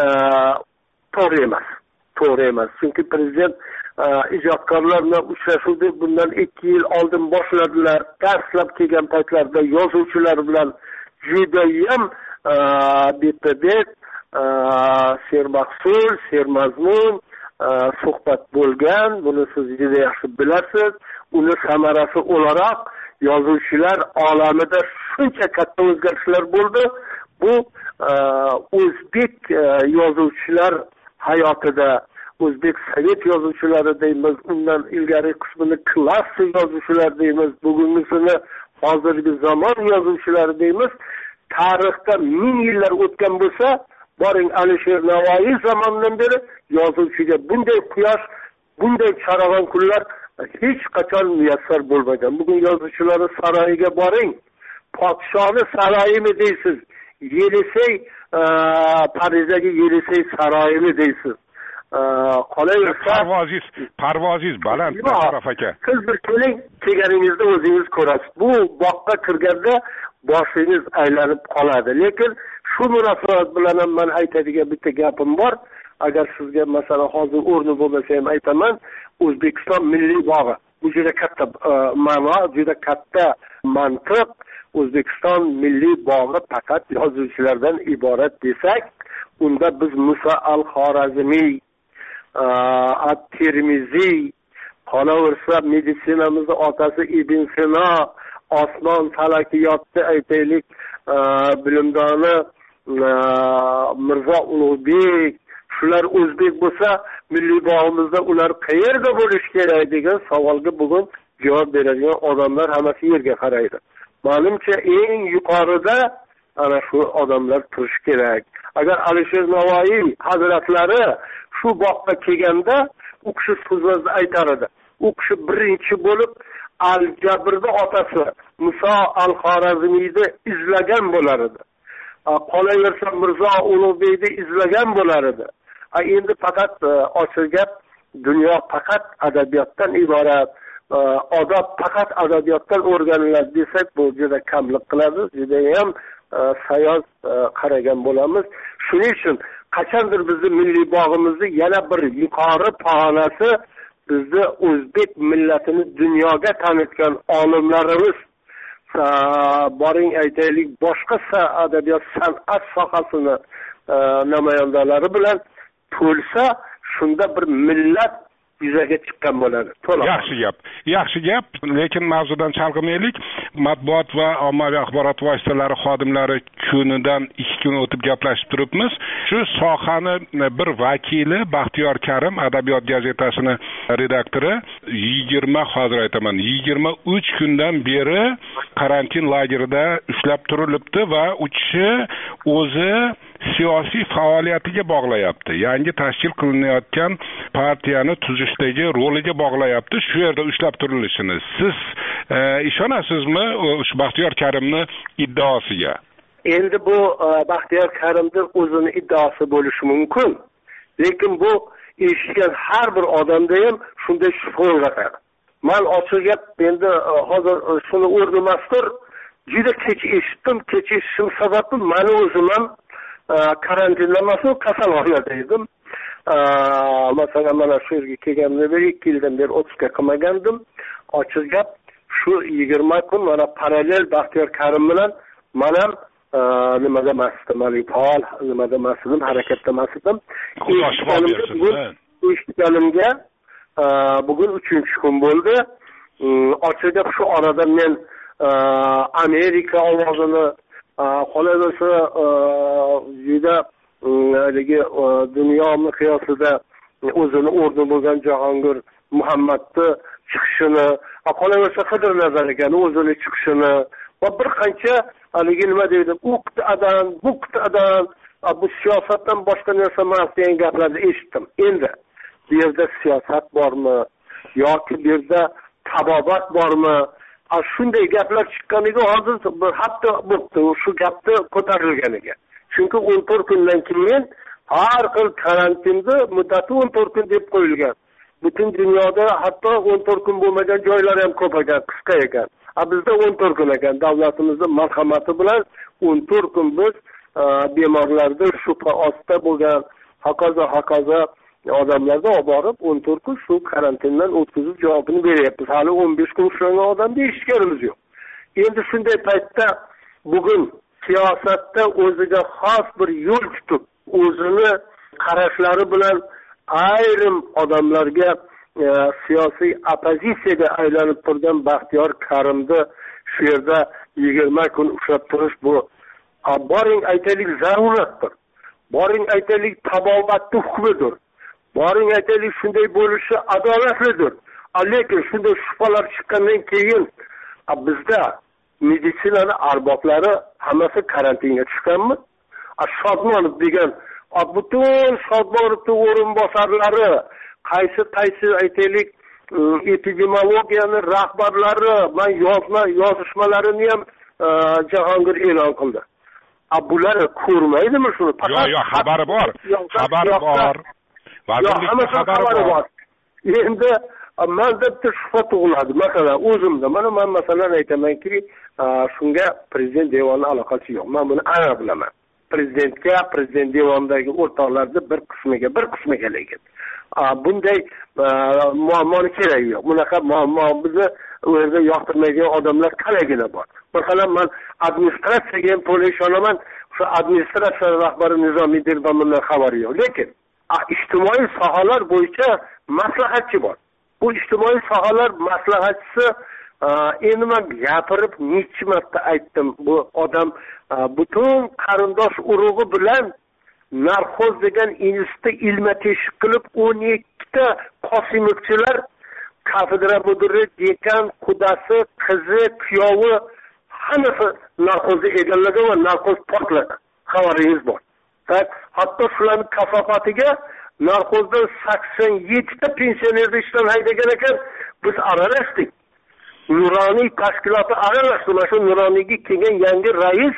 to'g'ri emas. Chunki prezident ijodkorlar bilan uchrashuvni bundan 2 yil oldin boshladilar. Dastlab kelgan paytlarda yozuvchilar bilan judayam bet-bet, sermaqsul, sermazmun suhbat bo'lgan. Buni siz juda yaxshi bilasiz. Uni samarasi o'laroq yozuvchilar olamida shuncha katta o'zgarishlar bo'ldi. Bu o'zbek yozuvchilar hayotida, o'zbek sovet yozuvchilari deymiz, undan ilgari qismini klassik yozuvchilar deymiz, bugungisini hozirgi zamon yozuvchilari deymiz. Tarixda 1000 yillar o'tgan bo'lsa, boring Alisher Navoiy zamonidan beri yozuvchiga bunday quyosh, bunday charog'on kunlar hech qachon muyassar bo'lmagan. Bugun yozuvchilar saroyiga boring, podshoni saroyimi deysiz, Yelisey Parijdagi Yelisey saroyimi deysiz. Qolaversa parvoziz baland taraf aka. Siz bir kelganingizda o'zingiz ko'rasiz. Bu boqqa kirganda boshingiz aylanib qoladi. Lekin shu munosabat bilan ham men aytadigan bitta gapim bor. Agar sizga masalan hozir o'rni bo'lmasa ham aytaman, O'zbekiston milliy bog'i. Bu juda katta ma'no, juda katta mantiq. O'zbekiston milliy bog'i faqat yozuvchilardan iborat desak, unda biz Musa al-Xorazmiy, at-Termiziy, qolaversa meditsinamizning otasi Ibn Sino, osmon falakiyotni aytaylik, bilimdoni Mirzo Ulug'bek, shular o'zbek bo'lsa, milliy bog'imizda ular qayerda bo'lishi kerak degan savolga bugun javob beradigan odamlar hammasi yerga qaraydi. Ma'lumcha eng yuqorida ana shu odamlar turishi kerak. Agar Alisher Navoiy hazratlari shu boqqa kelganda u kishi so'zlarda aytar edi. U kishi birinchi bo'lib Al-Jabrda otasi Musa al-Xorazmiyni izlagan bo'lar edi. qolaversa Mirzo Ulug'bekni izlagan bo'lar edi. Endi faqat ochiq gap, dunyo faqat adabiyotdan iborat, odob faqat adabiyotdan o'rganiladi desak, bu juda kamlik qiladi, juda ham sayoz qaragan bo'lamiz. Shuning uchun qachondir bizni milliy bog'imizni yana bir yuqori pog'onasi bizni o'zbek millatini dunyoga tanitgan olimlarimiz, boring aytaylik, boshqa adabiyot san'at sohasini namoyandalari bilan to'lsa, shunda bir millat yuzaga chiqqan bo'ladi. Yaxshi gap, lekin mavzudan chalg'imaylik. Matbuot va ommaviy axborot vositalari xodimlari kunidan 2 kun o'tib gaplashib turibmiz. Shu sohani bir vakili Baxtiyor Karim, Adabiyot gazetasini redaktori, 23 kundan beri karantin lagerida ushlab turilibdi va u kishi o'zi siyosiy faoliyatiga bog'layapti. Yangi tashkil qilinayotgan partiyani tuzishdagi roliga bog'layapti shu yerda ushlab turilishini. Siz ishonasizmi o'sha Baxtiyor Karimni iddaosiga? Endi bu Baxtiyor Karimning o'zini iddaosi bo'lishi mumkin, lekin bu eshitgan har bir odamda ham shunday shubha uyg'otadi. Men ochiq gap, endi hozir shuni o'rnimasdir, juda kech eshitdim. Kech eshitishim sababi meni o'zim ham karantinlanmasam kasalxonada edim. Masalan, mana shu yerga kelganimda 2 yildan beri o'tishga qilmagandim. Ochiq gap, shu 20 kun mana parallel Baxtiyor Karim bilan men ham nimada masdim, faol nimada masdim, harakatda masdim. Eshitganimga bugun 3-kun bo'ldi. Ochiq gap, shu orada men Amerika ovozini, qolaversa juda dunyo miqyosida o'zini o'rni bo'lgan Jahongir Muhammadni chiqishini, qolaversa Qidir Nazar ekan o'zini chiqishini va bir qancha nima deydi, u qit'adan, bu qit'adan, bu siyosatdan boshqa narsa emas degan gaplarni eshitdim. Endi bu yerda siyosat bormi yoki bu yerda tabobat bormi? Shunday gaplar chiqqaniga hozir bir hafta bo'ldi shu gapni ko'tarilganiga. Chunki 14 kundan keyin har xil karantinda muddati 14 kun deb qo'yilgan. Butun dunyoda hatto 14 kun bo'lmagan joylar ham ko'p ekan, qisqa ekan. Bizda 14 kun ekan. Davlatimizning marhamati bilan 14 kun biz bemorlarda shubha ostida bo'lgan hokazo odamlarga olib borib 14 kun shu karantindan o'tkazib javobini beryapmiz. Hali 15 kun ushlangan odamni eshitganimiz yo'q. Endi shunday paytda bugun siyosatda o'ziga xos bir yo'l tutib, o'zini qarashlari bilan ayrim odamlarga siyosiy oppozitsiyaga aylanib turgan Baxtiyor Karimni shu yerda 20 kun ushlab turish, bu boring aytaylik zaruratdir. Boring aytaylik tabobatning hukmidir. Boring aytaylik shunday bo'lishi adolatlidir. Lekin shunday shubhalar chiqqandan keyin bizda meditsina arboblari hammasi karantinga tushganmi? Shodmonov degan butun Shodmonovning o'rinbosarlari, qaysi aytaylik epidemiologiyani rahbarlari, men yozishmalarini ham Jahongir e'lon qildi. Bular ko'rmaydimi shuni? Yo'q, xabari bor. Vazirlikning xabari bor. Endi menda bitta shubha tug'iladi. Masalan, o'zimda, men masalan aytamanki, shunga prezident devoni aloqasi yo'q. Men buni aniq bilaman. Prezident devonidagi o'rtoqlarning bir qismiga lekin bunday muammoni keragi yo'q. Bunaqa muammo bizni u yerda yoqtirmaydigan odamlar qalagina bor. Masalan, men administratsiyaga ham to'la ishonaman. Shu administratsiya rahbari Nizomiy Dilbamdan xabari yo'q. Lekin ijtimoiy sohalar bo'yicha maslahatchi bor. Bu ijtimoiy sohalar maslahatchisi endi men gapirib necha marta aytdim, bu odam butun qarindosh urug'i bilan narxoz degan institutda ilma teshik qilib 12 ta Qosimovchilar, kafedra mudiri, dekan, qudasi, qizi, kuyovi hammasi narxozni egallagan va narxoz portlagan. Xabaringiz bor. Hatto shularning kasofatiga narxozdan 87 ta pensionerni ishdan haydagan ekan, biz aralashdik. Nuroniy tashkiloti aralashdi. Mana shu Nuroniyga kelgan yangi rais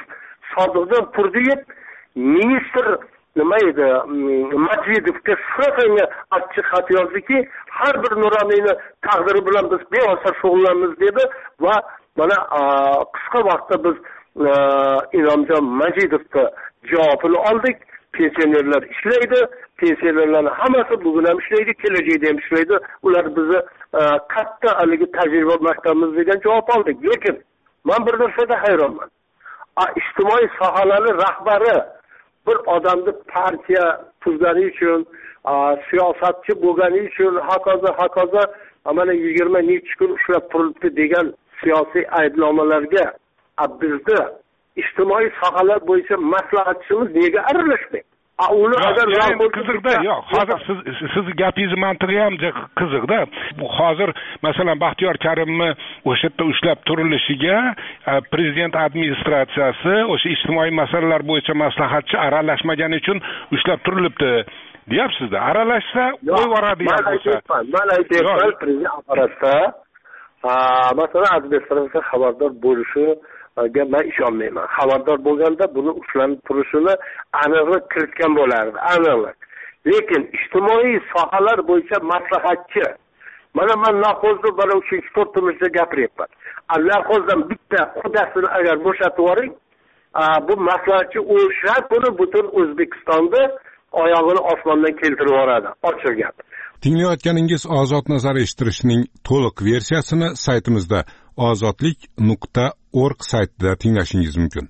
Sodiqjon Turdiyev ministr nima edi, Majidovga shunaqangi achchiq xat yozdiki, har bir nuroniyni taqdiri bilan biz bevosita shug'ullanamiz dedi va mana qisqa vaqtda biz Inomjon Majidovga javobini oldik. Pensionerlar ishlaydi, pensionerlarning hammasi bugun ham ishlaydi, kelajakda ham ishlaydi. Ular bizni katta haligi tajriba maktabimiz degan javob oldik. Lekin men bir narsada hayronman. Ijtimoiy sohalarning rahbari bir odamni partiya tuzgani uchun, siyosatchi bo'lgani uchun hokazo mana 20 necha kun ushlab turildi degan siyosiy aybnomalarga bizni ijtimoiy sohalar bo'yicha maslahatchimiz nega aralashmaydi? Uni agar qiziqda yo'q, hozir siz gapingiz mantiqi ham qiziqda. Bu hozir masalan Baxtiyor Karimni o'sha yerda ushlab turilishiga prezident administratsiyasi o'sha ijtimoiy masalalar bo'yicha maslahatchi aralashmagani uchun ushlab turilibdi deyapsiz-da. Aralashsa qo'yvoradi ham bo'lsa. Mana aytyapman, prezident apparatda masalan administratsiya xabardor bo'lishi men ishonmayman. Xabardor bo'lganda buni ushlanib turishini aniqlik kiritgan bo'lardi, aniqlik. Lekin ijtimoiy sohalar bo'yicha maslahatchi. Mana men Narxozda bana 3-4-da gapiryapman. Narxozdan bitta qudasini agar bo'shatib yuboring, bu maslahatchi o'shab buni butun O'zbekistonda oyog'ini osmondan keltirib yuboradi. Ochiq gap. Tinglayotganingiz Ozod nazar eshittirishning to'liq versiyasini saytimizda ozodlik.org saytida tinglashingiz mumkin.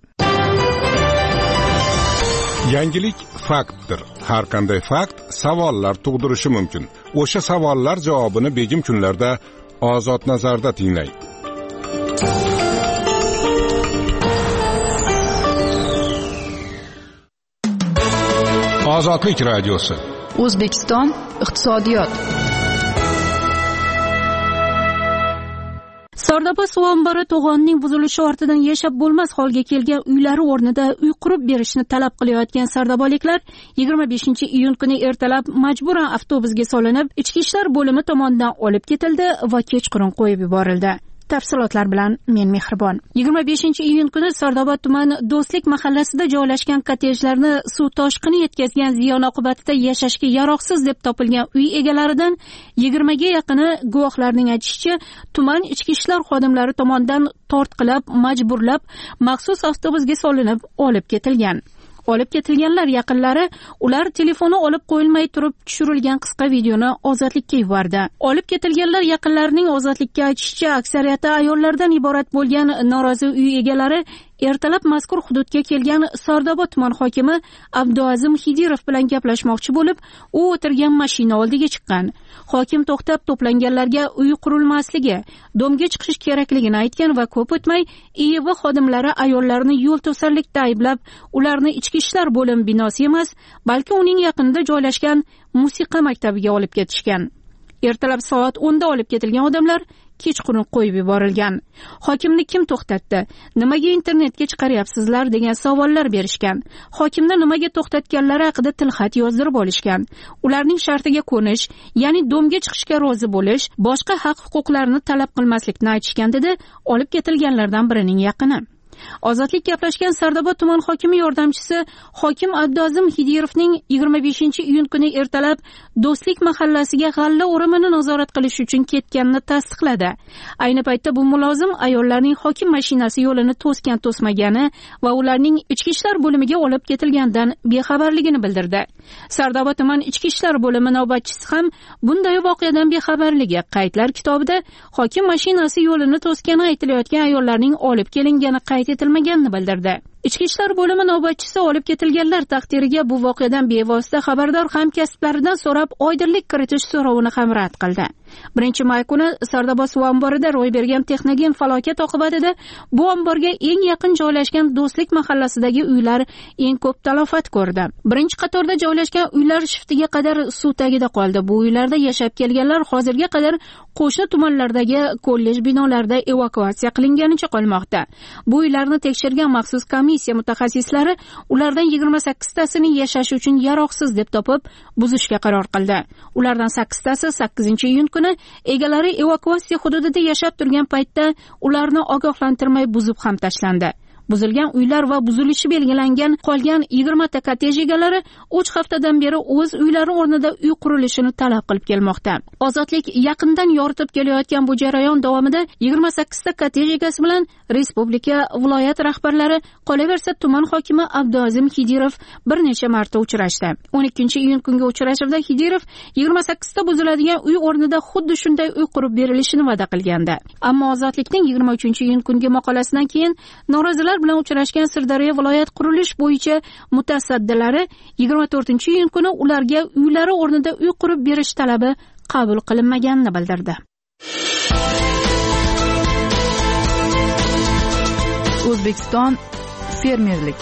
Yangilik faktdir. Har qanday fakt savollar tug'dirishi mumkin. O'sha savollar javobini begim kunlarda Ozod nazarda tinglang. Ozodlik radiosi. O'zbekiston iqtisodiyot. Sardoba suv ombori to'g'onning buzilishi ortidan yashab bo'lmas holga kelgan uylari o'rnida uy qurib berishni talab qilayotgan sardobaliklar 25-iyun kuni ertalab majburan avtobusga solinib, ichki ishlar bo'limi tomonidan olib ketildi va kechqurun qo'yib yuborildi. Tafsilotlar bilan men Mehribon. 25-iyun kuni Sardoba tuman Do'stlik mahallasida joylashgan kottejlarni suv toshqini yetkazgan ziyon oqibatida yashashga yaroqsiz deb topilgan uy egalaridan 20 ga yaqini guvohlarning aytishicha, tuman ichki ishlar xodimlari tomonidan tortqilab, majburlab, maxsus avtobusga solinib olib ketilgan. Olib ketilganlar yaqinlari ular telefoni olib qo'yilmay turib tushirilgan qisqa videoni Ozodlikka yubordi. Olib ketilganlar yaqinlarining Ozodlikka aytishicha, aksariyati ayollardan iborat bo'lgan norozi uy egalari ertalab mazkur hududga kelgan Sardoba tuman hokimi Abduazim Hidirov bilan gaplashmoqchi bo'lib, u o'tirgan mashina oldiga chiqqan. Hokim to'xtab to'planganlarga uy qurilmasligi, domga chiqish kerakligini aytgan va ko'p o'tmay IIV xodimlari ayollarni yo'l to'sarlikda ayblab, ularni ichki ishlar bo'limi binosi emas, balki uning yaqinida joylashgan musiqa maktabiga olib ketishgan. Ertalab soat 10 da olib ketilgan odamlar kechqurun qo'yib yuborilgan. Hokimni kim to'xtatdi? Nimaga internetga chiqaryapsizlar degan savollar berishgan. Hokimni nimaga to'xtatganlari haqida tilxat yozdirib olishgan. Ularning shartiga ko'nish, ya'ni domga chiqishga rozi bo'lish, boshqa haq-huquqlarni talab qilmaslikni aytishgan dedi olib ketilganlardan birining yaqini. Ozodlik gaplashgan Sardoba tuman hokimi yordamchisi hokim Abduazim Hidirovning 25-iyun kuni ertalab Do'stlik mahallasiga g'alla o'rimini nazorat qilish uchun ketganini tasdiqladi. Ayni paytda bu mulozim ayollarning hokim mashinasi yo'lini to'sgan-to'smagani va ularning ichki ishlar bo'limiga olib ketilgandan bexabarligini bildirdi. Sardoba tuman ichki ishlar bo'limi navbatchisi ham bunday voqeadan bexabarligi qaydlar kitobida hokim mashinasi yo'lini to'sgani aytilayotgan ayollarning olib kelingani qayd etilmaganini bildirdi. Ichki ishlar bo'limi navbatchisi olib ketilganlar taqdiriga bu voqeadan bevosita xabardor hamkasblaridan so'rab oydinlik kiritish so'rovini ham rad qildi. 1-may kuni Sardoba suv omborida ro'y bergan texnogen falokat oqibatida bu omborga eng yaqin joylashgan Do'stlik mahallasidagi uylar eng ko'p talafot ko'rdi. Birinchi qatorda joylashgan uylar shiftiga qadar suv tagida qoldi. Bu uylarda yashab kelganlar hozirga qadar qo'shni tumanlardagi kollej binolarida evakuatsiya qilinganicha qolmoqda. Bu uylarni tekshirgan maxsus komissiya mutaxassislari ulardan 28 tasini yashash uchun yaroqsiz deb topib, buzishga qaror qildi. Ulardan 8 tasi 8-iyun kuni egalari evakuatsiya hududida yashab turgan paytda ularni ogohlantirmay buzib ham tashlandi. buzilgan uylar va buzilishi belgilangan qolgan 20 ta kottej egalari 3 haftadan beri o'z uylari o'rnida uy qurilishini talab qilib kelmoqda. Ozodlik yaqindan yoritib kelayotgan bu jarayon davomida 28 ta kottej egasi bilan respublika, viloyat rahbarlari, qolaversa tuman hokimi Abduazim Hidirov bir necha marta uchrashdi. 12-iyun kungi uchrashuvda Hidirov 28 ta buziladigan uy o'rnida xuddi shunday uy qurib berilishini va'da qilgandi. Ammo Ozodlikning 23-iyun kungi maqolasidan keyin norozilar bilan uchrashgan Sirdaryo viloyat qurilish bo'yicha mutasaddilari 24-iyun kuni ularga uylari o'rnida uy qurib berish talabi qabul qilinmaganini bildirdi. O'zbekiston fermerlik.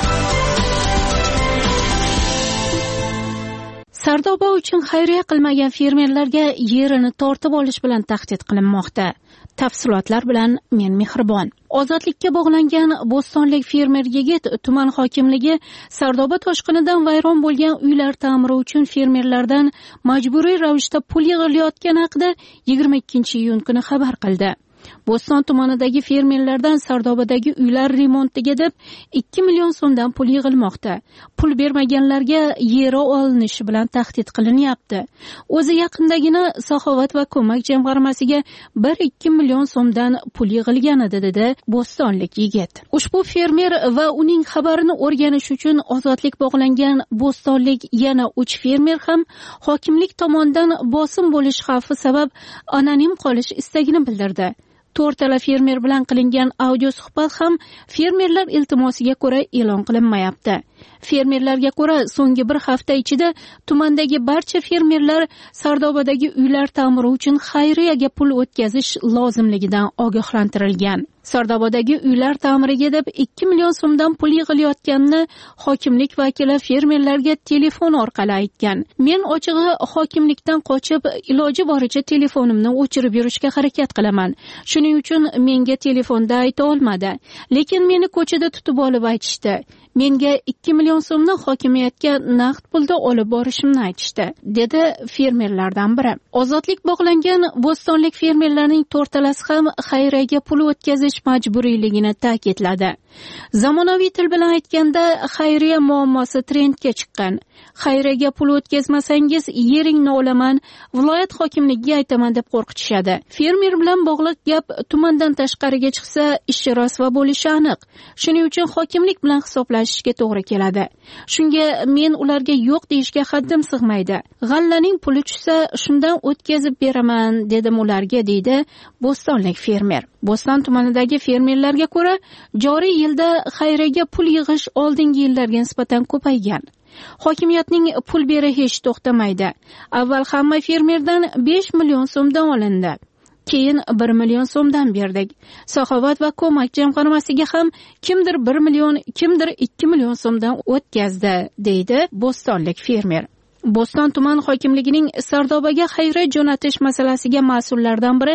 Sardoba uchun xayriya qilmagan fermerlarga yerini tortib olish bilan tahdid qilinmoqda. Tafsilotlar bilan men Mehribon. Ozodlikka bog'langan Bo'stonlik fermer yigit tuman hokimligi Sardoba toshqinidan vayron bo'lgan uylar ta'miri uchun fermerlardan majburiy ravishda pul yig'ilayotgani haqida 22-iyun kuni xabar qildi. Bo'ston tumanidagi fermerlardan Sardobadagi uylar remontiga deb 2 million so'mdan pul yig'ilmoqda. Pul bermaganlarga yeri olinishi bilan tahdid qilinyapti. O'zi yaqindagina Saxovat va ko'mak jamg'armasiga 1-2 million so'mdan pul yig'ilgan edi, dedi bo'stonlik yigit. Ushbu fermer va uning xabarini o'rganish uchun Ozodlik bog'langan bo'stonlik yana 3 fermer ham hokimlik tomonidan bosim bo'lish xavfi sabab anonim qolish istagini bildirdi. 4 fermer bilan qilingan audio suhbat ham fermerlar iltimosiga ko'ra e'lon qilinmayapti. Fermerlarga ko'ra, so'nggi bir hafta ichida tumandagi barcha fermerlar Sardobadagi uylar ta'miri uchun xayriyaga pul o'tkazish lozimligidan ogohlantirilgan. Sardobadagi uylar ta'miriga deb 2 million so'mdan pul yig'ilayotganini hokimlik vakili fermerlarga telefon orqali aytgan. Men ochig'i hokimlikdan qochib, iloji boricha telefonimni o'chirib yurishga harakat qilaman. Shuning uchun menga telefonda ayta olmadi. Lekin meni ko'chada tutib olib aytishdi. Menga 2 million so'mni hokimiyatga naqd pulda olib borishimni aytishdi, dedi fermerlardan biri. Ozodlik bog'langan bo'stonlik fermerlarning to'rtalasi ham xayriyaga pul o'tkazish majburiyligini ta'kidladi. Zamonaviy til bilan aytganda, xayriya muammosi trendga chiqqan. Xayriyaga pul o'tkazmasangiz yeringni olaman, viloyat hokimligiga aytaman deb qo'rqitishadi. Fermer bilan bog'liq gap tumandan tashqariga chiqsa, ishi rosvo bo'lishi aniq. Shuning uchun hokimlik bilan hisoblashishga to'g'ri keladi. Shunga men ularga yo'q deyishga haddim sig'maydi. G'allaning puli tushsa, shundan o'tkazib beraman dedim ularga, deydi bo'stonlik fermer. Bo'ston tumanidagi fermerlarga ko'ra, joriy yilda xayriyaga pul yig'ish oldingi yillarga nisbatan ko'paygan. Hokimiyatning pul beri hech to'xtamaydi. Avval hamma fermerdan 5 million so'mdan olindi. Keyin 1 million so'mdan berdik. Saxovat va ko'mak jamg'armasiga ham kimdir 1 million, kimdir 2 million so'mdan o'tkazdi, deydi bo'stonlik fermer. Bo'ston tuman hokimligining Sardobaga xayriya jo'natish masalasiga mas'ullardan biri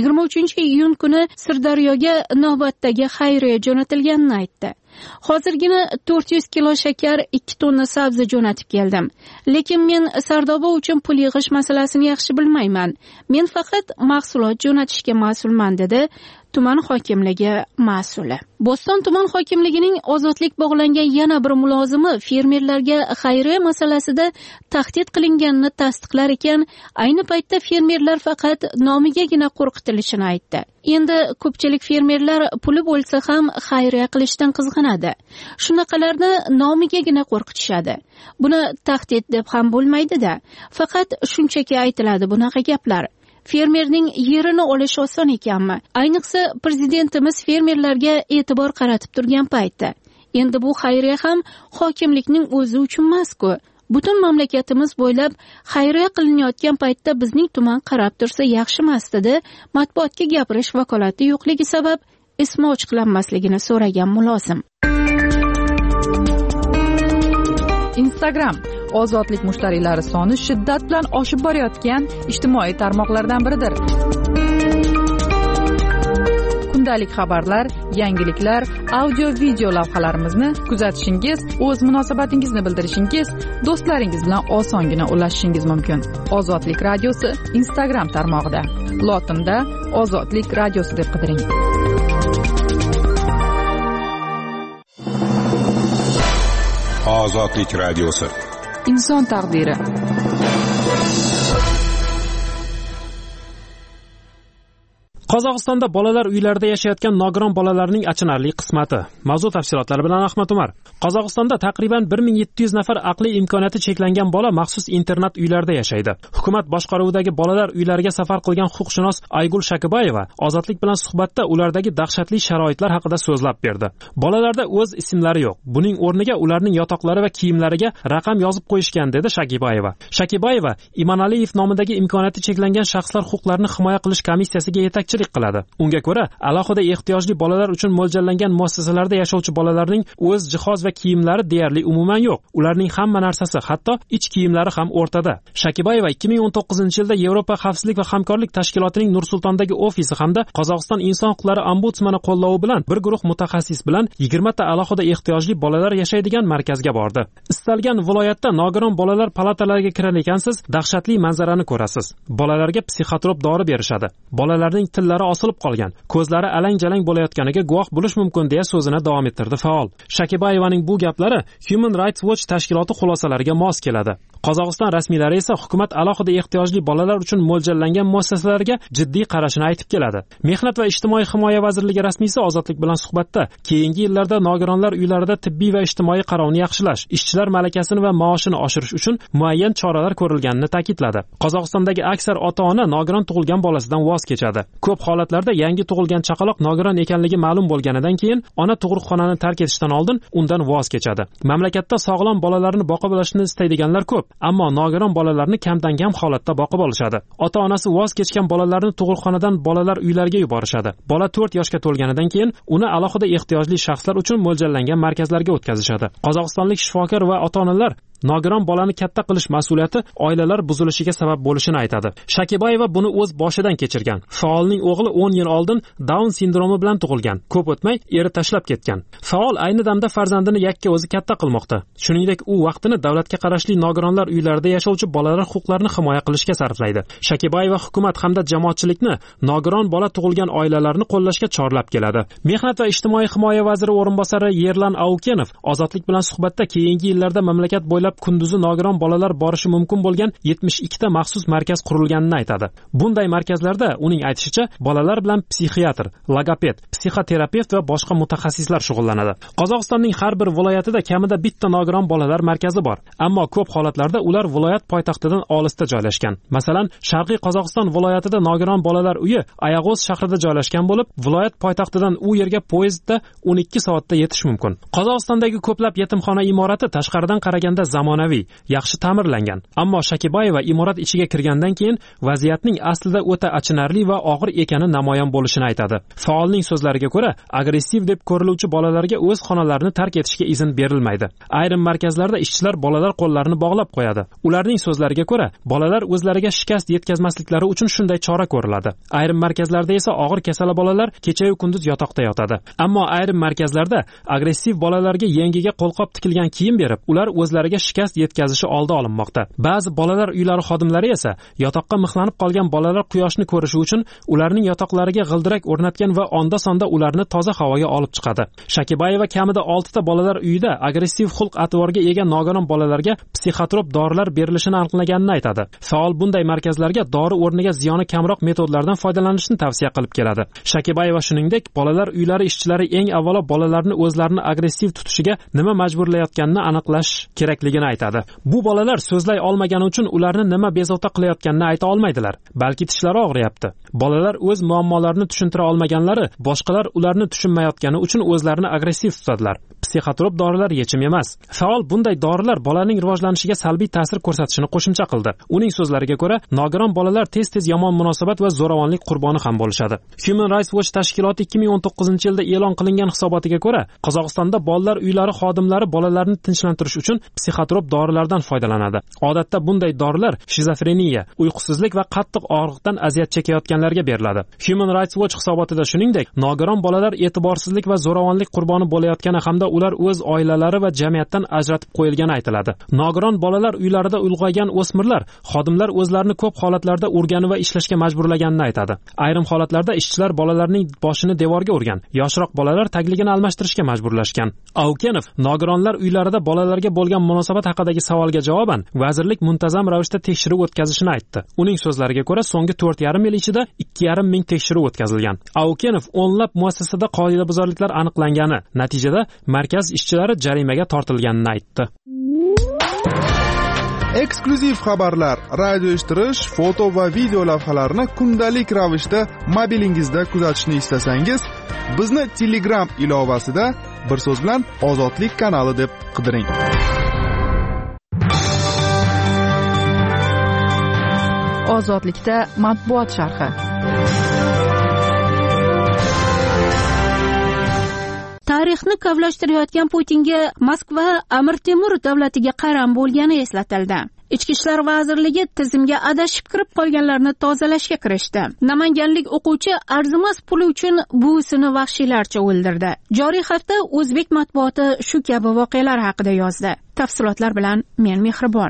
23-iyun kuni Sirdaryoga navbatdagi xayriya jo'natilganini aytdi. Hozirgina 400 kilo shakar, 2 tonna sabzi jo'natib keldim. Lekin men Sardoba uchun pul yig'ish masalasini yaxshi bilmayman. Men faqat mahsulot jo'natishga mas'ulman, dedi tuman hokimligi mas'uli. Bo'ston tuman hokimligining Ozodlik bog'langan yana bir mulozimi fermerlarga xayriya masalasida tahdid qilinganini tasdiqlar ekan, ayni paytda fermerlar faqat nomigagina qo'rqitilishini aytdi. Endi ko'pchilik fermerlar puli bo'lsa ham xayriya qilishdan qizg'anadi. Shunaqalarni nomigagina qo'rqitishadi. Buni tahdid deb ham bo'lmaydi-da. Faqat shunchaki aytiladi bunaqa gaplar. Fermerning yerini olish oson ekanmi? Ayniqsa prezidentimiz fermerlarga e'tibor qaratib turgan paytda. Endi bu xayriya ham hokimlikning o'zi uchun emas-ku. Butun mamlakatimiz bo'ylab xayriya qilinayotgan paytda bizning tuman qarab tursa yaxshi emas, dedi matbuotga gapirish vakolati yo'qligi sabab ismi ochiqlanmasligini so'ragan mulozim. Instagram Ozodlik mushtariylari soni shiddat bilan oshib borayotgan ijtimoiy tarmoqlardan biridir. Kundalik xabarlar, yangiliklar, audio-video lavhalarimizni kuzatishingiz, o'z munosabatingizni bildirishingiz, do'stlaringiz bilan osongina ulashishingiz mumkin. Ozodlik radiosi Instagram tarmog'ida. Lotinda Ozodlik radiosi deb qidiring. Ozodlik radiosi. Inson taqdiri. Qozog'istonda bolalar uylarida yashayotgan nogiron bolalarning achinarli qismati. Mavzu tafsilotlari bilan Ahmad Umar. Qozog'istonda taqriban 1700 nafar aqliy imkoniyati cheklangan bola maxsus internat uylarda yashaydi. Hukumat boshqaruvidagi bolalar uylariga safar qilgan huquqshunos Aygul Shakibayeva Ozodlik bilan suhbatda ulardagi dahshatli sharoitlar haqida so'zlab berdi. Bolalarda o'z ismlari yo'q. Buning o'rniga ularning yotoqlari va kiyimlariga raqam yozib qo'yishgan, dedi Shakibayeva. Shakibayeva Imanaliyev nomidagi imkoniyati cheklangan shaxslar huquqlarini himoya qilish komissiyasiga yetakchi qiladi. Unga ko'ra, alohida ehtiyojli bolalar uchun mo'ljallangan muassasalarda yashovchi bolalarning o'z jihoz va kiyimlari deyarli umuman yo'q. Ularning hamma narsasi, hatto ich kiyimlari ham o'rtada. Shakibayeva 2019-yilda Yevropa xavfsizlik va hamkorlik tashkilotining Nur-Sultondagi ofisi hamda Qozog'iston inson huquqlari ombudsmani qo'llovi bilan bir guruh mutaxassis bilan 20 ta alohida ehtiyojli bolalar yashaydigan markazga bordi. Istalgan viloyatda nogiron bolalar palatalariga kirar ekansiz, dahshatli manzarani ko'rasiz. Bolalarga psixotrop dori berishadi. Bolalarning tillari osilib qolgan, ko'zlari alang-jalang bo'layotganiga guvoh bo'lish mumkin, deya so'zini davom ettirdi faol. Shakibayevaning bu gaplari Human Rights Watch tashkiloti xulosalariga mos keladi. Qozog'iston rasmiylari esa hukumat alohida ehtiyojli bolalar uchun mo'ljallangan muassasalarga jiddiy qarashini aytib keladi. Mehnat va ijtimoiy himoya vazirligi rasmiysi Ozodlik bilan suhbatda keyingi yillarda nogironlar uylarida tibbiy va ijtimoiy qarovni yaxshilash, ishchilar malakasini va maoshini oshirish uchun muayyan choralar ko'rilganini ta'kidladi. Qozog'istondagi aksar ota-ona nogiron tug'ilgan bolasidan voz kechadi. Ko'p holatlarda yangi tug'ilgan chaqaloq nogiron ekanligi ma'lum bo'lganidan keyin ona tug'ruqxonani tark etishdan oldin undan voz kechadi. Mamlakatda sog'lom bolalarni boqib olishni istaydiganlar ko'p, ammo nogiron bolalarni kamdan-kam holatda boqib olishadi. Ota-onasi voz kechgan bolalarni tug'ruqxonadan bolalar uylariga yuborishadi. Bola 4 yoshga to'lganidan keyin uni alohida ehtiyojli shaxslar uchun mo'ljallangan markazlarga o'tkazishadi. Qozog'istonlik shifokor va ota-onalar nogiron bolani katta qilish mas'uliyati oilalar buzilishiga sabab bo'lishini aytadi. Shakibayeva buni o'z boshidan kechirgan. Faolning o'g'li 10 yil oldin Down sindromi bilan tug'ilgan. Ko'p o'tmay eri tashlab ketgan. Faol ayni damda farzandini yakka o'zi katta qilmoqda. Shuningdek, u vaqtini davlatga qarashli nogironlar uylarida yashovchi bolalar huquqlarini himoya qilishga sarflaydi. Shakibayeva hukumat hamda jamoatchilikni nogiron bola tug'ilgan oilalarni qo'llashga chorlab keladi. Mehnat va ijtimoiy himoya vaziri o'rinbosari Yerlan Aukenov Ozodlik bilan suhbatda keyingi yillarda mamlakat bo'ylab kunduzi nogiron bolalar borishi mumkin bo'lgan 72 ta maxsus markaz qurilganini aytadi. Bunday markazlarda uning aytishicha bolalar bilan psixiatr, logoped, psixoterapevt va boshqa mutaxassislar shug'ullanadi. Qozog'istonning har bir viloyatida kamida bitta nogiron bolalar markazi bor, ammo ko'p holatlarda ular viloyat poytaxtidan olisda joylashgan. Masalan, Sharqiy Qozog'iston viloyatida nogiron bolalar uyi Ayag'oz shahrida joylashgan bo'lib, viloyat poytaxtidan u yerga poyezdda 12 soatda yetish mumkin. Qozog'istondagi ko'plab yetimxona imorati tashqaridan qaraganda zamonaviy, yaxshi ta'mirlangan, ammo Shakibayeva imorat ichiga kirgandan keyin vaziyatning aslida o'ta achinarli va og'ir ekani namoyon bo'lishini aytadi. Faolning so'zlariga ko'ra, agressiv deb ko'riluvchi bolalarga o'z xonalarini tark etishga izn berilmaydi. Ayrim markazlarda ishchilar bolalar qo'llarini bog'lab qo'yadi. Ularning so'zlariga ko'ra, bolalar o'zlariga shikast yetkazmasliklari uchun shunday chora ko'riladi. Ayrim markazlarda esa og'ir kasala bolalar kecha-yu kunduz yotoqda yotadi. Ammo ayrim markazlarda agressiv bolalarga yengiga qo'lqop tikilgan kiyim berib, ular o'zlariga shikast yetkazishi oldi olinmoqda. Ba'zi bolalar uylari xodimlari esa yotoqqa mixlanib qolgan bolalar quyoshni ko'rishi uchun ularning yotoqlariga g'ildirak o'rnatgan va onda-sonda ularni toza havoga olib chiqadi. Shakibayeva kamida 6 ta bolalar uyida agressiv xulq-atvorga ega nogiron bolalarga psixotrop dorilar berilishini aniqlaganini aytadi. Faol bunday markazlarga dori o'rniga ziyoni kamroq metodlardan foydalanishni tavsiya qilib keladi. Shakibayeva shuningdek, bolalar uylari ishchilari eng avvalo bolalarni o'zlarini agressiv tutishiga nima majburlayotganini aniqlash kerakligini aytadi. Bu bolalar so'zlay olmagani uchun ularni nima bezovta qilayotganini ayta olmaydilar, balki tishlari og'riyapti. Bolalar o'z muammolarini tushuntira olmaganlari, boshqalar ularni tushunmayotgani uchun o'zlarini agressiv tutadilar. Psixotrop dorilar yechim emas. Faol bunday dorilar bolaning rivojlanishiga salbiy ta'sir ko'rsatishini qo'shimcha qildi. Uning so'zlariga ko'ra, nogiron bolalar tez-tez yomon munosabat va zo'ravonlik qurboni ham bo'lishadi. Human Rights Watch tashkiloti 2019-yilda e'lon qilingan hisobotiga ko'ra, Qozog'istonda bolalar uylari xodimlari bolalarni tinchlantirish uchun psixotrop psixotrop dorilardan foydalanadi. Odatda bunday dorilar shizofreniya, uyqusizlik va qattiq og'riqdan aziyat chekayotganlarga beriladi. Human Rights Watch hisobotida shuningdek, nogiron bolalar e'tiborsizlik va zo'ravonlik qurboni bo'layotgani hamda ular o'z oilalari va jamiyatdan ajratib qo'yilgani aytiladi. Nogiron bolalar uylarida ulg'aygan o'smirlar xodimlar o'zlarini ko'p holatlarda urgani va ishlashga majburlaganini aytadi. Ayrim holatlarda ishchilar bolalarning boshini devorga urgan, yoshroq bolalar tagligini almashtirishga majburlashgan. Aukenov nogironlar uylarida bolalarga bo'lgan munosabat haqidagi savolga javoban vazirlik muntazam ravishda tekshiruv o'tkazishini aytdi. Uning so'zlariga ko'ra, so'nggi 4,5 yil ichida 2,5 ming tekshiruv o'tkazilgan. Aukenov o'nlab muassasada qoidabuzarliklar aniqlangani, natijada markaz ishchilari jarimaga tortilganini aytdi. Eksklyuziv xabarlar, radio eshittirish, foto va video lavhalarni kundalik ravishda mobilingizda kuzatishni istasangiz, bizni Telegram ilovasida bir so'z bilan Ozodlik kanali deb qidiring. Ozodlikda matbuot sharhi. Tarixni kavlashtirayotgan Putinga Moskva Amir Temur davlatiga qaram bo'lgani eslatildi. Ichki ishlar vazirligi tizimga adashib kirib qolganlarni tozalashga kirishdi. Namanganlik o'quvchi arzimas puli uchun buvisini vahshiylarcha o'ldirdi. Joriy hafta o'zbek matbuoti shu kabi voqealar haqida yozdi. Tafsilotlar bilan men Mehribon.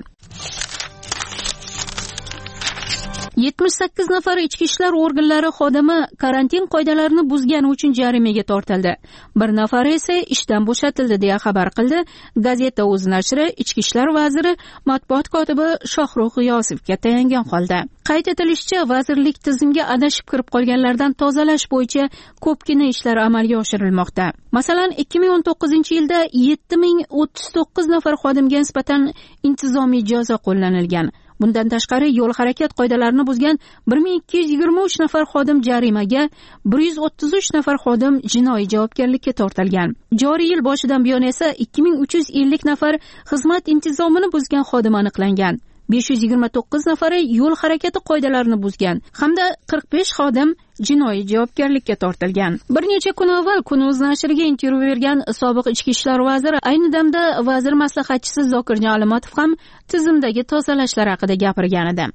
78 nafar ichki ishlar organlari xodimi karantin qoidalarini buzgani uchun jarimaga tortildi. Bir nafari esa ishdan bo'shatildi deya xabar qildi Gazeta O'z nashri ichki ishlar vaziri matbuot kotibi Shohruh G'iyosovga tayangan holda. Qayd etilishicha, vazirlik tizimga adashib kirib qolganlardan tozalash bo'yicha ko'pgina ishlar amalga oshirilmoqda. Masalan, 2019-yilda 7039 nafar xodimga nisbatan intizomiy jazo qo'llanilgan. Bundan tashqari yo'l harakat qoidalarini buzgan 1223 nafar xodim jarimaga, 133 nafar xodim jinoiy javobgarlikka tortilgan. Joriy yil boshidan buyon esa 2350 nafar xizmat intizomini buzgan xodim aniqlangan. 529 nafari yo'l harakati qoidalarini buzgan hamda 45 xodim jinoiy javobgarlikka tortilgan. Bir necha kun avval Kun O'z nashriga intervyu bergan sobiq ichki ishlar vaziri ayni damda vazir maslahatchisi Zokirjon Alimatov ham tizimdagi tozalashlar haqida gapirgan edi.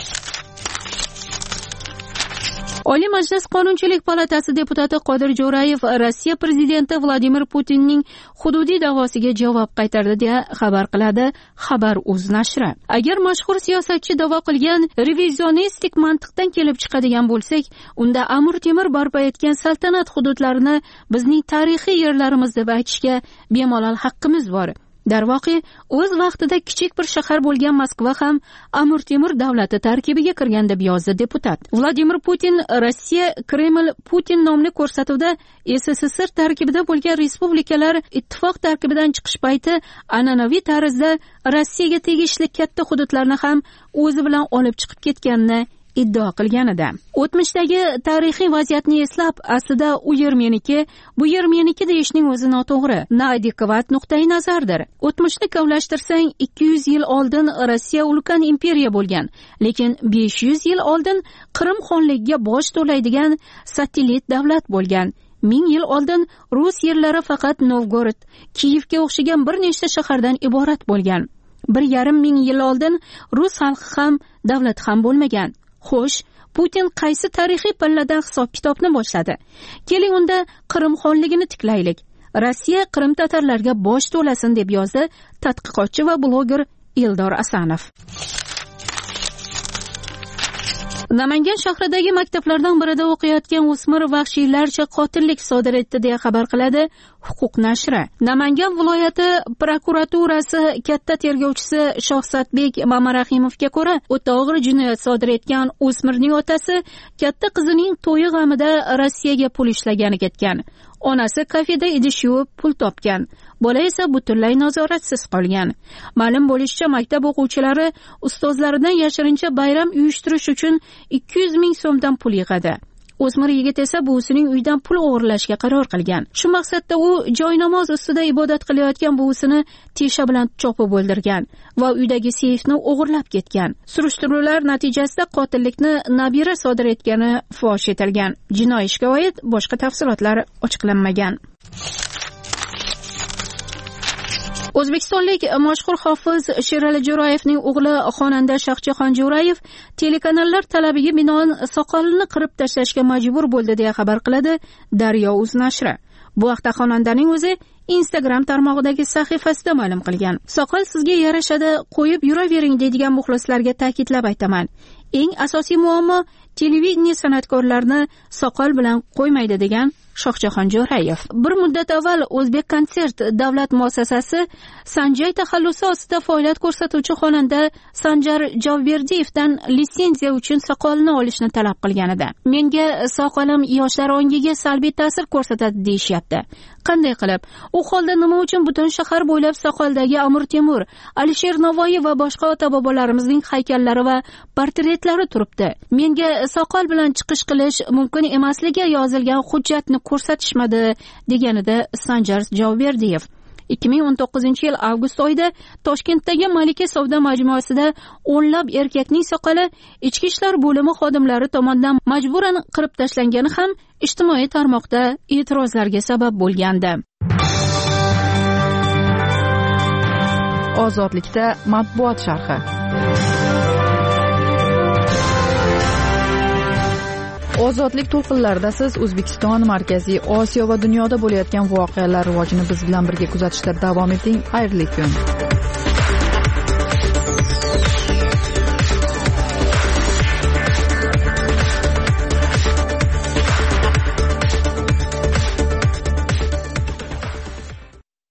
Oliy Majlis Qonunchilik palatasi deputati Qodir Jo'rayev Rossiya prezidenti Vladimir Putinning hududiy da'vosiga javob qaytardi deya xabar qiladi Xabar Uz nashri. Agar mashhur siyosatchi da'vo qilgan revizionistik mantiqdan kelib chiqadigan bo'lsak, unda Amir Temur barpo etgan saltanat hududlarini bizning tarixiy yerlarimiz deb aytishga bemalol haqqimiz bor. Darvoqe, o'z vaqtida kichik bir shahar bo'lgan Moskva ham Amir Temur davlati tarkibiga kirgan deb yozdi deputat. Vladimir Putin Rossiya Kreml Putin nomli ko'rsatuvda SSSR tarkibida bo'lgan respublikalar ittifoq tarkibidan chiqish payti an'anaviy tarzda Rossiyaga tegishli katta hududlarni ham o'zi bilan olib chiqib ketganini iddio qilgan edi. O'tmishdagi tarixiy vaziyatni eslab, aslida u yer meniki, bu yer meniki deyishning o'zi noto'g'ri, noadekvat nuqtai nazardir. O'tmishni kavlashtirsang, 200 yil oldin Rossiya ulkan imperiya bo'lgan, lekin 500 yil oldin Qrim xonligiga bosh to'laydigan satellit davlat bo'lgan. 1000 yil oldin Rus yerlari faqat Novgorod, Kiyevga o'xshagan bir nechta shahardan iborat bo'lgan. 1,5 ming yil oldin Rus xalqi ham davlat ham bo'lmagan. Xo'sh, Putin qaysi tarixiy palladan hisob-kitobni boshladi? Keling unda Qrim xonligini tiklaylik. Rossiya Qrim tatarlarga bosh to'lasin deb yozdi tadqiqotchi va bloger Eldor Asanov. Namangan shahridagi maktablardan birida o'qiyotgan o'smir vahshiylarcha qotillik sodir etdi deya xabar qiladi Huquq nashri. Namangan viloyati prokuraturasi katta tergovchisi Shohsatbek Mamarahimovga ko'ra, o'ta og'ir jinoyat sodir etgan o'smirning otasi katta qizining to'yi g'amida Rossiyaga pul ishlagani ketgan. Onasi kafeda idish yuvib pul topgan. Bola esa butunlay nazoratsiz qolgan. Ma'lum bo'lishicha, maktab o'quvchilari ustozlaridan yashirincha bayram uyushtirish uchun 200 ming so'mdan pul yig'adi. O'smir yigit esa buvisining uyidan pul o'g'irlashga qaror qilgan. Shu maqsadda u joynamoz ustida ibodat qilayotgan buvisini tesha bilan chopib o'ldirgan va uydagi seyfni o'g'irlab ketgan. Surishtiruvlar natijasida qotillikni nabira sodir etgani fosh etilgan. Jinoiy ishga oid boshqa tafsilotlar ochiqlanmagan. o'zbekistonlik mashhur hofiz Sherali Jo'rayevning o'g'li xonanda Shohjahon Jo'rayev telekanallar talabiga binoan soqolini qirib tashlashga majbur bo'ldi deya xabar qiladi Daryo.uz nashri. Bu haqda xonandaning o'zi Instagram tarmog'idagi sahifasida ma'lum qilgan. Soqol sizga yarashadi, qo'yib yuravering deydigan muxlislarga ta'kidlab aytaman. Eng asosiy muammo televideniya san'atkorlarini soqol bilan qo'ymaydi degan Shohjahon Jo'rayev. Bir muddat avval O'zbek konsert davlat muassasasi Sanjay taxallusi ostida faoliyat ko'rsatuvchi xonanda Sanjar Javberdiyevdan litsenziya uchun soqolini olishni talab qilgan edi. Menga soqolim yoshlar ongiga salbiy ta'sir ko'rsatadi deyishyapti. Qanday qilib? U holda nima uchun butun shahar bo'ylab soqoldagi Amir Temur, Alisher Navoiy va boshqa ota-bobolarimizning haykallari va portretlari turibdi? Menga soqol bilan chiqish qilish mumkin emasligi yozilgan hujjatni ko'rsatishmadi, deganida Sanjar Javberdiyev. 2019-yil avgust oyida Toshkentdagi Malika savdo majmuasida o'nlab erkakning soqoli ichki ishlar bo'limi xodimlari tomonidan majburan qirib tashlangani ham ijtimoiy tarmoqda e'tirozlarga sabab bo'lgandi. Ozodlikda matbuot sharhi. Ozodlik to'lqinlarida siz O'zbekiston, Markaziy Osiyo va dunyoda bo'layotgan voqealar rivojini biz bilan birga kuzatishda davom eting. Xayrli kun.